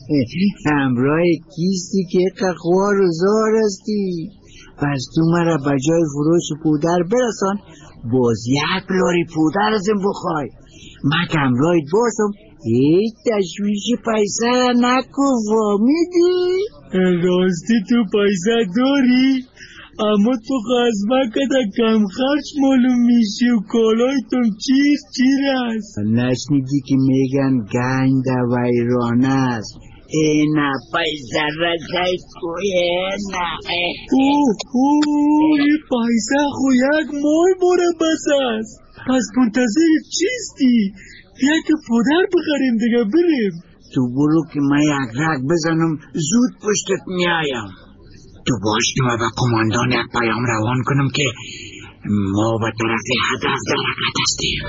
همراه کیستی که قخوار و زار هستی. پس تو مرا بجای فروش پودر برسان، باز یک لاری پودر ازم بخوای. من که همراهت باشم هیچ تشویش پیسه نکو. فهمیدی؟ راستی تو پیسه داری؟ اما تو خزمه کده کم خرچ معلوم میشی و کالایتون چیر چیر است. نشنیدی که میگن گنج در ویرانه است. اینا پیسه رسای کوی اینا. اوه اوه این پیسه خو یک مای باره بس است. پس منتظر چیستی؟ بیا که پودر بخریم دیگه بریم. تو برو که من یک رگ بزنم زود پشتت میایم. تو باش که من به قماندان یک پیام روان کنم که ما به طرف هدف در حرکت هستیم.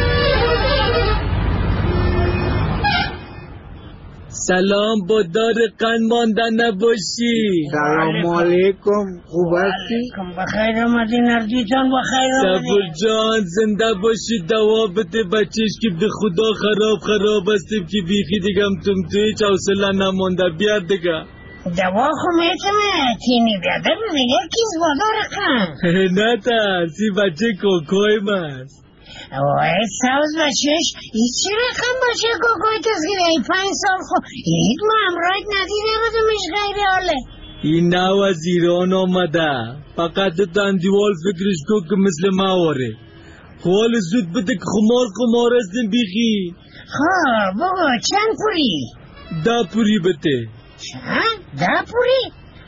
سلام بادار قند مانده نباشی. سلام علیکم، خوب هستی؟ بخیر آمدی نردی جان، بخیر آمدی. صبر جان زنده باشی، دوا بده بچهش که به خدا خراب خراب هستیم که بیخی دیگم تم توی هیچ حوصله نمانده. بیار دیگه دوا خو میتونه تینی بیاده بده یکیز بادار قند. نه ترسی بچه کوکوی مست. وای سوز بچهش ای چی رقم بچه کوکوی تزگیره ای پنج سال خو هیچ ما امرایت ندیده بودمش غیر حاله. این نو از ایران آمده، فقط دندیوال فکرش کو که مثل ما واره. خوال زود بده که خمار خمار هستیم بیخی. خواه بگو چند پوری؟ ده پوری بده. چند؟ ده پوری؟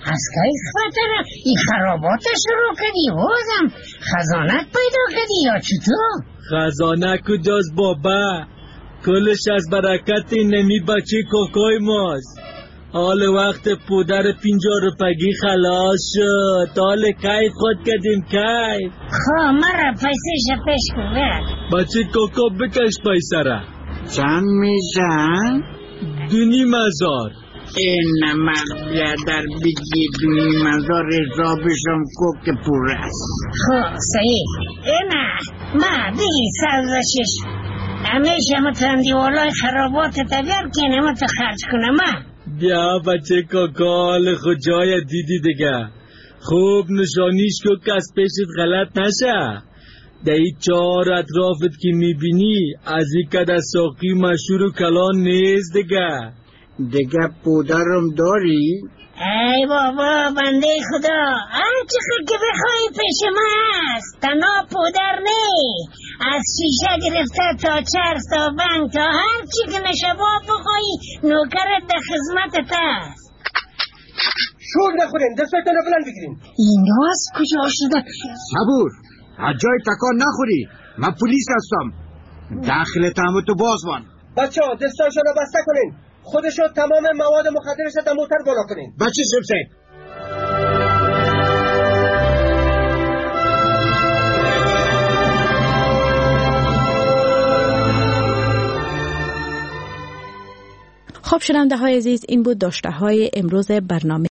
از که خاطر این خرابات شروع کردی بازم خزانت پیدا کردی یا چطور؟ خزانه کجاست بابا؟ کلش از برکت نمی بچه کوکوی ماست. حال وقت پودر پینجا روپگی خلاص شد. حال کیف خود کردیم کیف. خواه مرا پیسه شپش کن. بچه کوکو بکش پیسه را. چند میشن؟ دونی مزار. این من بیادر بگی دونی مزار حسابشم کو که پور است. خواه سعید اینا ما دیگی سازشش همیشه متندی والای خرابات تبیر که نمتو خرج کنم ما. بیا بچه کاکال خود جای دیدی دیگه. خوب نشانیش که کس پیشت غلط نشه. در این چهار اطرافت که میبینی از این که در ساقی مشهور و کلان نیست دیگه. دیگه پودرم داری؟ ای بابا بنده خدا هر چقدر که بخوایی پیش ما هست. تنها پودر نی از شیشه گرفته تا چرس تا بنگ تا هر چی که نشبا بخوایی نوکرت در خدمتت هست. شور نخورین دستتون رو بلند بگیرین. این از کجا شده؟ صبور از جای تکان نخوری. من پلیس هستم. داخل تهمتو باز بان. بچه ها دستاشو رو بسته کنین. خودشو تمام مواد مخدرش در موتر بالا کنین. بچه سبسه خب شنونده های عزیز این بود داشته های امروز برنامه